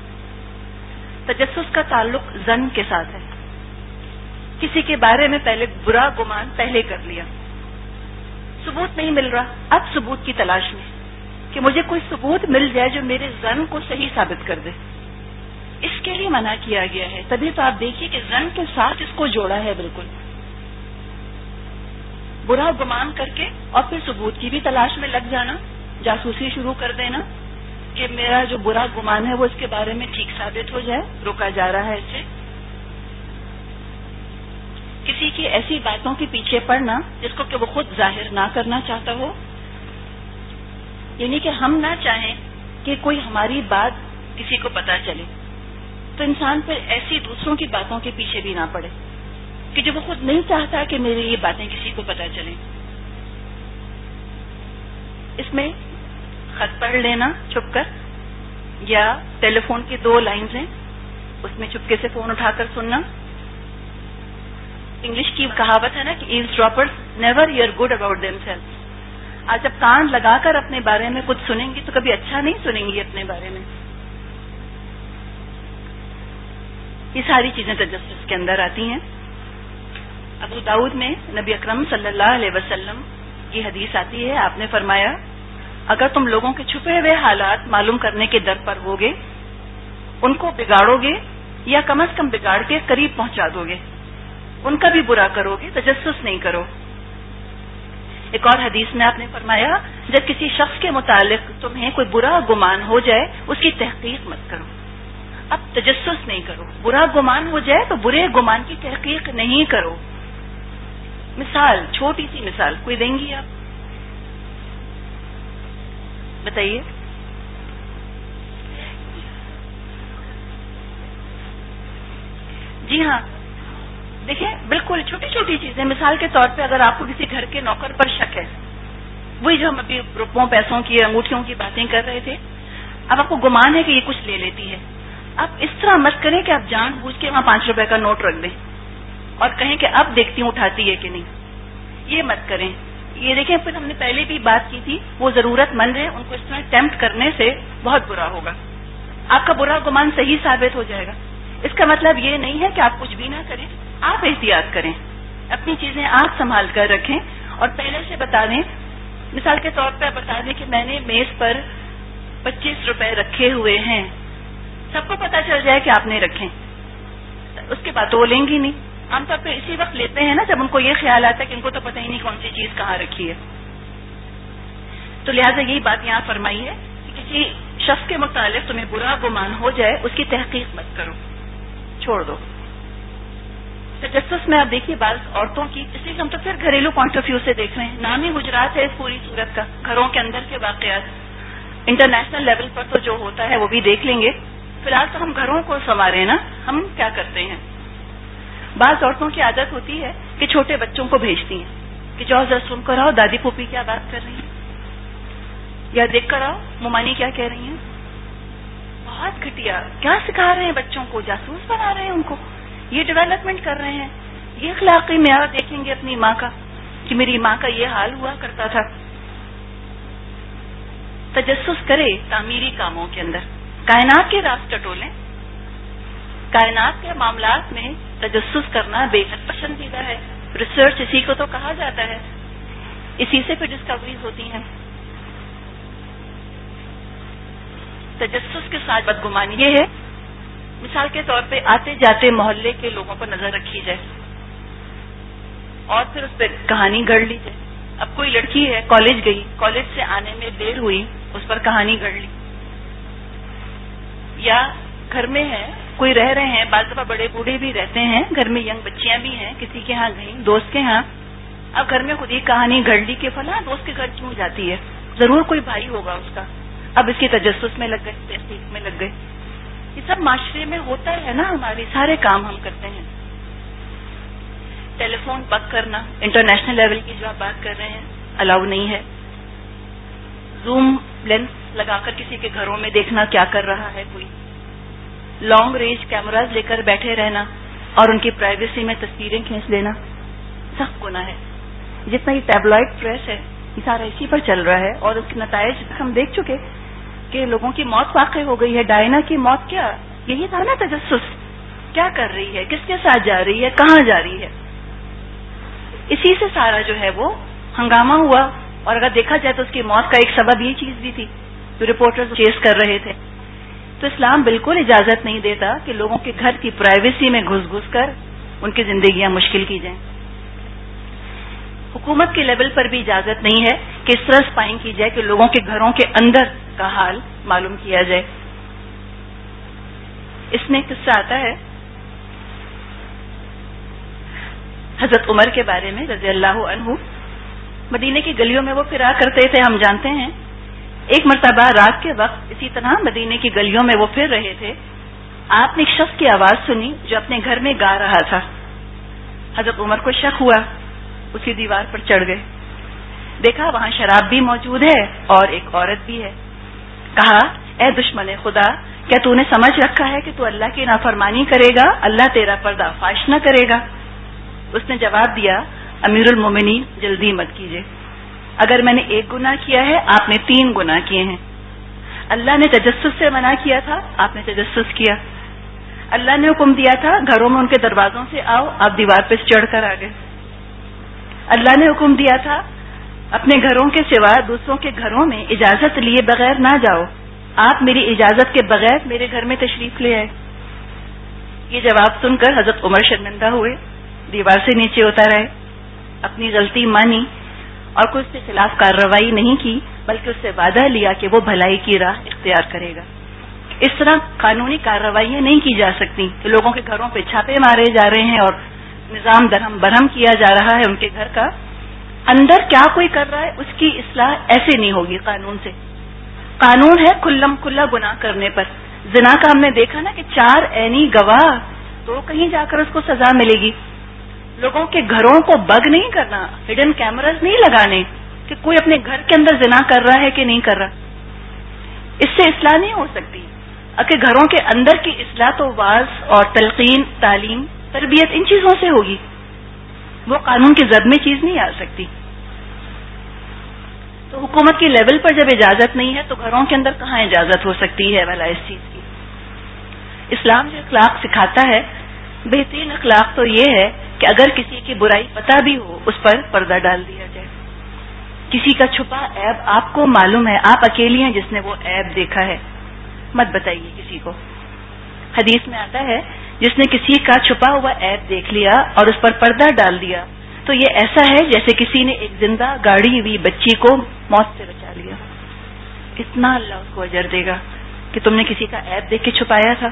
تجسس کا تعلق ظن کے ساتھ ہے. کسی کے بارے میں پہلے برا گمان پہلے کر لیا، ثبوت نہیں مل رہا، اب ثبوت کی تلاش میں کہ مجھے کوئی ثبوت مل جائے جو میرے ظن کو صحیح ثابت کر دے. اس کے لیے منع کیا گیا ہے. تبھی تو آپ دیکھیے کہ ظن کے ساتھ اس کو جوڑا ہے بالکل. برا گمان کر کے اور پھر ثبوت کی بھی تلاش میں لگ جانا، جاسوسی شروع کر دینا کہ میرا جو برا گمان ہے وہ اس کے بارے میں ٹھیک ثابت ہو جائے. روکا جا رہا ہے اس سے. کسی کی ایسی باتوں کے پیچھے پڑنا جس کو کہ وہ خود ظاہر نہ کرنا چاہتا ہو، یعنی کہ ہم نہ چاہیں کہ کوئی ہماری بات کسی کو پتہ چلے، تو انسان پھر ایسی دوسروں کی باتوں کے پیچھے بھی نہ پڑے کہ جو وہ خود نہیں چاہتا کہ میری یہ باتیں کسی کو پتہ چلیں. اس میں خط پڑھ لینا چھپ کر، یا ٹیلی فون کی 2 لائنز ہیں اس میں چپکے سے فون اٹھا کر سننا. انگلش کی کہاوت ہے نا کہ eavesdroppers never hear good about themselves. آج جب کان لگا کر اپنے بارے میں کچھ سنیں گی تو کبھی اچھا نہیں سنیں گی اپنے بارے میں. یہ ساری چیزیں تجسس کے اندر آتی ہیں. ابو داؤد میں نبی اکرم صلی اللہ علیہ وسلم کی حدیث آتی ہے، آپ نے فرمایا اگر تم لوگوں کے چھپے ہوئے حالات معلوم کرنے کے در پر ہوگے، ان کو بگاڑو گے یا کم از کم بگاڑ کے قریب پہنچا دو گے، ان کا بھی برا کرو گے، تجسس نہیں کرو. ایک اور حدیث میں آپ نے فرمایا جب کسی شخص کے متعلق تمہیں کوئی برا گمان ہو جائے اس کی تحقیق مت کرو. اب تجسس نہیں کرو. برا گمان ہو جائے تو برے گمان کی تحقیق نہیں کرو. مثال، چھوٹی سی مثال کوئی دیں گی آپ؟ بتائیے. جی ہاں، دیکھیں بالکل چھوٹی چھوٹی چیزیں. مثال کے طور پہ اگر آپ کو کسی گھر کے نوکر پر شک ہے، وہی جو ہم ابھی روپوں پیسوں کی انگوٹھیوں کی باتیں کر رہے تھے، اب آپ کو گمان ہے کہ یہ کچھ لے لیتی ہے، آپ اس طرح مت کریں کہ آپ جان بوجھ کے وہاں 5 روپے کا نوٹ رکھ دیں اور کہیں کہ اب دیکھتی ہوں اٹھاتی ہے کہ نہیں. یہ مت کریں. یہ دیکھیں پھر ہم نے پہلے بھی بات کی تھی، وہ ضرورت مند ہیں، ان کو اس طرح ٹیمپٹ کرنے سے بہت برا ہوگا. آپ کا برا گمان صحیح ثابت ہو جائے گا. اس کا مطلب یہ نہیں ہے کہ آپ کچھ بھی نہ کریں. آپ احتیاط کریں، اپنی چیزیں آپ سنبھال کر رکھیں اور پہلے سے بتا دیں. مثال کے طور پہ بتا دیں کہ میں نے میز پر 25 روپے رکھے ہوئے ہیں, سب کو پتا چل جائے کہ آپ نے رکھے, اس کے بعد تو وہ لیں گی نہیں. عام طور پہ اسی وقت لیتے ہیں نا جب ان کو یہ خیال آتا ہے کہ ان کو تو پتہ ہی نہیں کون سی چیز کہاں رکھی ہے. تو لہٰذا یہی بات یہاں فرمائی ہے کہ کسی شخص کے متعلق تمہیں برا گمان ہو جائے, اس کی تحقیق مت کرو, چھوڑ دو. تجسس میں آپ دیکھیے بعض عورتوں کی, اس لیے ہم تو پھر گھریلو پوائنٹ آف ویو سے دیکھ رہے ہیں, نام ہی گجرات ہے اس پوری صورت کا, گھروں کے اندر کے واقعات. انٹرنیشنل لیول پر تو جو ہوتا ہے وہ بھی دیکھ لیں گے, فی الحال تو ہم گھروں کو سنوارے نا. ہم کیا کرتے ہیں, بعض عورتوں کی عادت ہوتی ہے کہ چھوٹے بچوں کو بھیجتی ہیں کہ جاؤ ذرا سن کر آؤ دادی پھوپھی کیا بات کر رہی ہیں, یا دیکھ کر آؤ ممانی کیا کہہ رہی ہیں. بہت گھٹیا, کیا سکھا رہے ہیں بچوں کو, جاسوس بنا رہے ہیں ان کو, یہ ڈیولپمنٹ کر رہے ہیں. یہ اخلاقی معیار دیکھیں گے اپنی ماں کا کہ میری ماں کا یہ حال ہوا کرتا تھا. تجسس کرے تعمیری کاموں کے اندر, کائنات کے راز ٹٹولیں. کائنات کے معاملات میں تجسس کرنا بے حد پسندیدہ ہے. ریسرچ اسی کو تو کہا جاتا ہے, اسی سے پھر ڈسکوریز ہوتی ہیں. تجسس کے ساتھ بدگمانی یہ ہے, مثال کے طور پہ آتے جاتے محلے کے لوگوں پر نظر رکھی جائے اور پھر اس پہ کہانی گڑھ لی جائے. اب کوئی لڑکی ہے کالج گئی, کالج سے آنے میں دیر ہوئی, اس پر کہانی گڑھ لی. یا گھر میں ہے کوئی رہ رہے ہیں, بعض دفعہ بڑے بوڑھے بھی رہتے ہیں گھر میں, ینگ بچیاں بھی ہیں, کسی کے ہاں گئیں دوست کے ہاں, اب گھر میں خود ہی کہانی گڑھ لی کہ فلاں دوست کے گھر کیوں جاتی ہے, ضرور کوئی بھائی ہوگا اس کا. اب اس کی تجسس میں لگ گئے, تحقیق میں لگ گئے. یہ سب معاشرے میں ہوتا ہے نا, ہمارے سارے کام ہم کرتے ہیں. ٹیلی فون بک کرنا, انٹرنیشنل لیول کی جو آپ بات کر رہے ہیں, الاؤ نہیں ہے. زوم لینس لگا کر کسی کے گھروں میں دیکھنا کیا کر رہا ہے کوئی. لانگ رینج کیمراز لے کر بیٹھے رہنا اور ان کی پرائیویسی میں تصویریں کھینچ لینا سخت گناہ ہے. جتنا یہ ٹیبلائڈ پریس ہے یہ سارا اسی پر چل رہا ہے, اور اس کے نتائج ہم دیکھ چکے کہ لوگوں کی موت واقع ہو گئی ہے. ڈائنا کی موت کیا, یہی تھا نا تجسس. کیا کر رہی ہے, کس کے ساتھ جا رہی ہے, کہاں جا رہی ہے, اسی سے سارا جو ہے وہ ہنگامہ ہوا. اور اگر دیکھا جائے تو اس کی موت کا ایک سبب یہ چیز بھی تھی جو رپورٹرز چیز کر رہے تھے. تو اسلام بالکل اجازت نہیں دیتا کہ لوگوں کے گھر کی پرائیویسی میں گھس گھس کر ان کی زندگیاں مشکل کی جائیں. حکومت کے لیول پر بھی اجازت نہیں ہے کہ اس طرح اسپائنگ کی جائے کہ لوگوں کے گھروں کے اندر کا حال معلوم کیا جائے. اس میں قصہ آتا ہے حضرت عمر کے بارے میں رضی اللہ عنہ. مدینے کی گلیوں میں وہ پھرا کرتے تھے, ہم جانتے ہیں. ایک مرتبہ رات کے وقت اسی طرح مدینے کی گلیوں میں وہ پھر رہے تھے. آپ نے ایک شخص کی آواز سنی جو اپنے گھر میں گا رہا تھا. حضرت عمر کو شک ہوا, اسی دیوار پر چڑھ گئے, دیکھا وہاں شراب بھی موجود ہے اور ایک عورت بھی ہے. کہا, اے دشمن خدا, کیا تو نے سمجھ رکھا ہے کہ تو اللہ کی نافرمانی کرے گا, اللہ تیرا پردہ فاش نہ کرے گا؟ اس نے جواب دیا, امیر المومنین جلدی مت کیجیے, اگر میں نے ایک گناہ کیا ہے آپ نے 3 گناہ کیے ہیں. اللہ نے تجسس سے منع کیا تھا, آپ نے تجسس کیا. اللہ نے حکم دیا تھا گھروں میں ان کے دروازوں سے آؤ, آپ دیوار پہ چڑھ کر آ گئے. اللہ نے حکم دیا تھا اپنے گھروں کے سوا دوسروں کے گھروں میں اجازت لیے بغیر نہ جاؤ, آپ میری اجازت کے بغیر میرے گھر میں تشریف لے آئے. یہ جواب سن کر حضرت عمر شرمندہ ہوئے, دیوار سے نیچے اتر آئے, اپنی غلطی مانی اور کوئی اس کے خلاف کارروائی نہیں کی, بلکہ اس سے وعدہ لیا کہ وہ بھلائی کی راہ اختیار کرے گا. اس طرح قانونی کارروائیاں نہیں کی جا سکتی کہ لوگوں کے گھروں پہ چھاپے مارے جا رہے ہیں اور نظام درہم برہم کیا جا رہا ہے ان کے گھر کا. اندر کیا کوئی کر رہا ہے اس کی اصلاح ایسے نہیں ہوگی قانون سے. قانون ہے کھلم کھلا گناہ کرنے پر. زنا کا ہم نے دیکھا نا کہ 4 عینی گواہ, تو کہیں جا کر اس کو سزا ملے گی. لوگوں کے گھروں کو بگ نہیں کرنا, ہڈن کیمراز نہیں لگانے کہ کوئی اپنے گھر کے اندر زنا کر رہا ہے کہ نہیں کر رہا. اس سے اصلاح نہیں ہو سکتی. اگر گھروں کے اندر کی اصلاح تو واعظ اور تلقین, تعلیم, تربیت, ان چیزوں سے ہوگی. وہ قانون کی زد میں چیز نہیں آ سکتی. تو حکومت کی لیول پر جب اجازت نہیں ہے تو گھروں کے اندر کہاں اجازت ہو سکتی ہے والا اس چیز کی. اسلام جو اخلاق سکھاتا ہے, بہترین اخلاق تو یہ ہے کہ اگر کسی کی برائی پتہ بھی ہو اس پر پردہ ڈال دیا جائے. کسی کا چھپا عیب آپ کو معلوم ہے، آپ اکیلی ہیں جس نے وہ عیب دیکھا ہے، مت بتائیے کسی کو۔ حدیث میں آتا ہے جس نے کسی کا چھپا ہوا عیب دیکھ لیا اور اس پر پردہ ڈال دیا تو یہ ایسا ہے جیسے کسی نے ایک زندہ گاڑی ہوئی بچی کو موت سے بچا لیا۔ اتنا اللہ اس کو اجر دے گا کہ تم نے کسی کا عیب دیکھ کے چھپایا تھا۔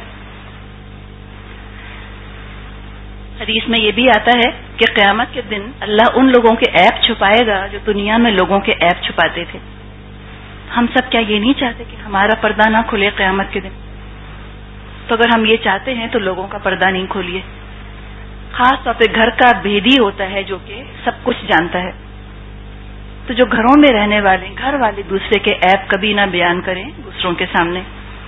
حدیث میں یہ بھی آتا ہے کہ قیامت کے دن اللہ ان لوگوں کے عیب چھپائے گا جو دنیا میں لوگوں کے عیب چھپاتے تھے۔ ہم سب کیا یہ نہیں چاہتے کہ ہمارا پردہ نہ کھلے قیامت کے دن؟ تو اگر ہم یہ چاہتے ہیں تو لوگوں کا پردہ نہیں کھولیے۔ خاص طور پہ گھر کا بھیدی ہوتا ہے جو کہ سب کچھ جانتا ہے، تو جو گھروں میں رہنے والے گھر والے دوسرے کے عیب کبھی نہ بیان کریں دوسروں کے سامنے۔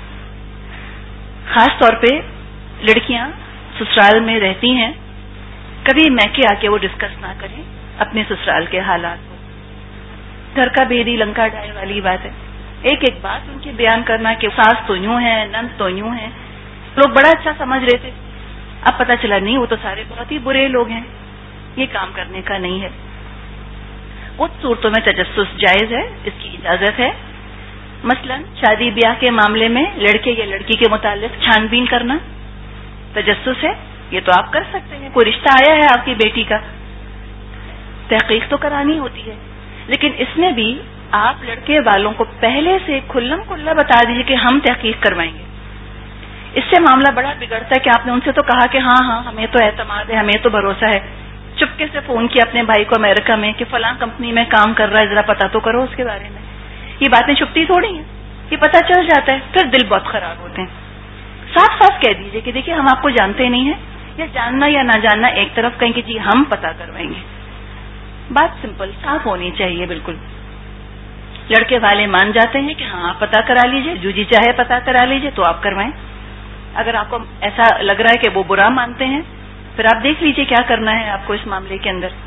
خاص طور پہ لڑکیاں سسرال میں رہتی ہیں، کبھی میکے آ کے وہ ڈسکس نہ کریں اپنے سسرال کے حالات کو۔ گھر کا بھیدی لنکا ڈائے والی بات ہے، ایک ایک بات ان کی بیان کرنا کہ ساس تو یوں ہے، نند تو یوں ہے، لوگ بڑا اچھا سمجھ رہے تھے، اب پتہ چلا نہیں وہ تو سارے بہت ہی برے لوگ ہیں۔ یہ کام کرنے کا نہیں ہے۔ کچھ صورتوں میں تجسس جائز ہے، اس کی اجازت ہے، مثلا شادی بیاہ کے معاملے میں لڑکے یا لڑکی کے متعلق چھان بین کرنا تجسس ہے، یہ تو آپ کر سکتے ہیں۔ کوئی رشتہ آیا ہے آپ کی بیٹی کا، تحقیق تو کرانی ہوتی ہے، لیکن اس میں بھی آپ لڑکے والوں کو پہلے سے کھلم کھلا بتا دیجیے کہ ہم تحقیق کروائیں گے۔ اس سے معاملہ بڑا بگڑتا ہے کہ آپ نے ان سے تو کہا کہ ہاں ہاں ہمیں تو اعتماد ہے، ہمیں تو بھروسہ ہے، چپکے سے فون کیا اپنے بھائی کو امریکہ میں کہ فلاں کمپنی میں کام کر رہا ہے، ذرا پتا تو کرو اس کے بارے میں۔ یہ باتیں چھپتی تھوڑی ہیں، یہ پتہ چل جاتا ہے، پھر دل بہت خراب ہوتے ہیں۔ صاف صاف کہہ دیجیے کہ دیکھیے ہم آپ کو جانتے نہیں ہیں، یا جاننا یا نہ جاننا ایک طرف کہیں کہ جی ہم پتا کروائیں گے۔ بات سمپل صاف ہونی چاہیے بالکل۔ لڑکے والے مان جاتے ہیں کہ ہاں آپ پتا کرا لیجیے، جو جی چاہے پتا کرا لیجیے تو آپ کروائیں۔ اگر آپ کو ایسا لگ رہا ہے کہ وہ برا مانتے ہیں پھر آپ دیکھ لیجیے کیا کرنا ہے آپ کو اس معاملے کے اندر۔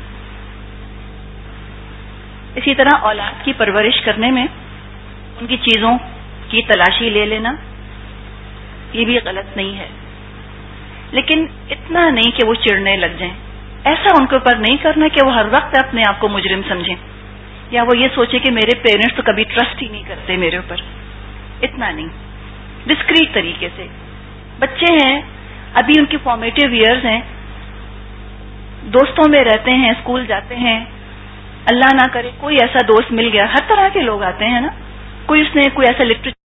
اسی طرح اولاد کی پرورش کرنے میں ان کی چیزوں کی تلاشی لے لینا یہ بھی غلط نہیں ہے، لیکن اتنا نہیں کہ وہ چڑنے لگ جائیں۔ ایسا ان کے اوپر نہیں کرنا کہ وہ ہر وقت اپنے آپ کو مجرم سمجھیں یا وہ یہ سوچے کہ میرے پیرنٹس تو کبھی ٹرسٹ ہی نہیں کرتے میرے اوپر۔ اتنا نہیں، ڈسکریٹ طریقے سے۔ بچے ہیں ابھی، ان کی فارمیٹیو ایئرز ہیں، دوستوں میں رہتے ہیں، اسکول جاتے ہیں، اللہ نہ کرے کوئی ایسا دوست مل گیا، ہر طرح کے لوگ آتے ہیں نا، کوئی اس نے کوئی ایسا لٹریچر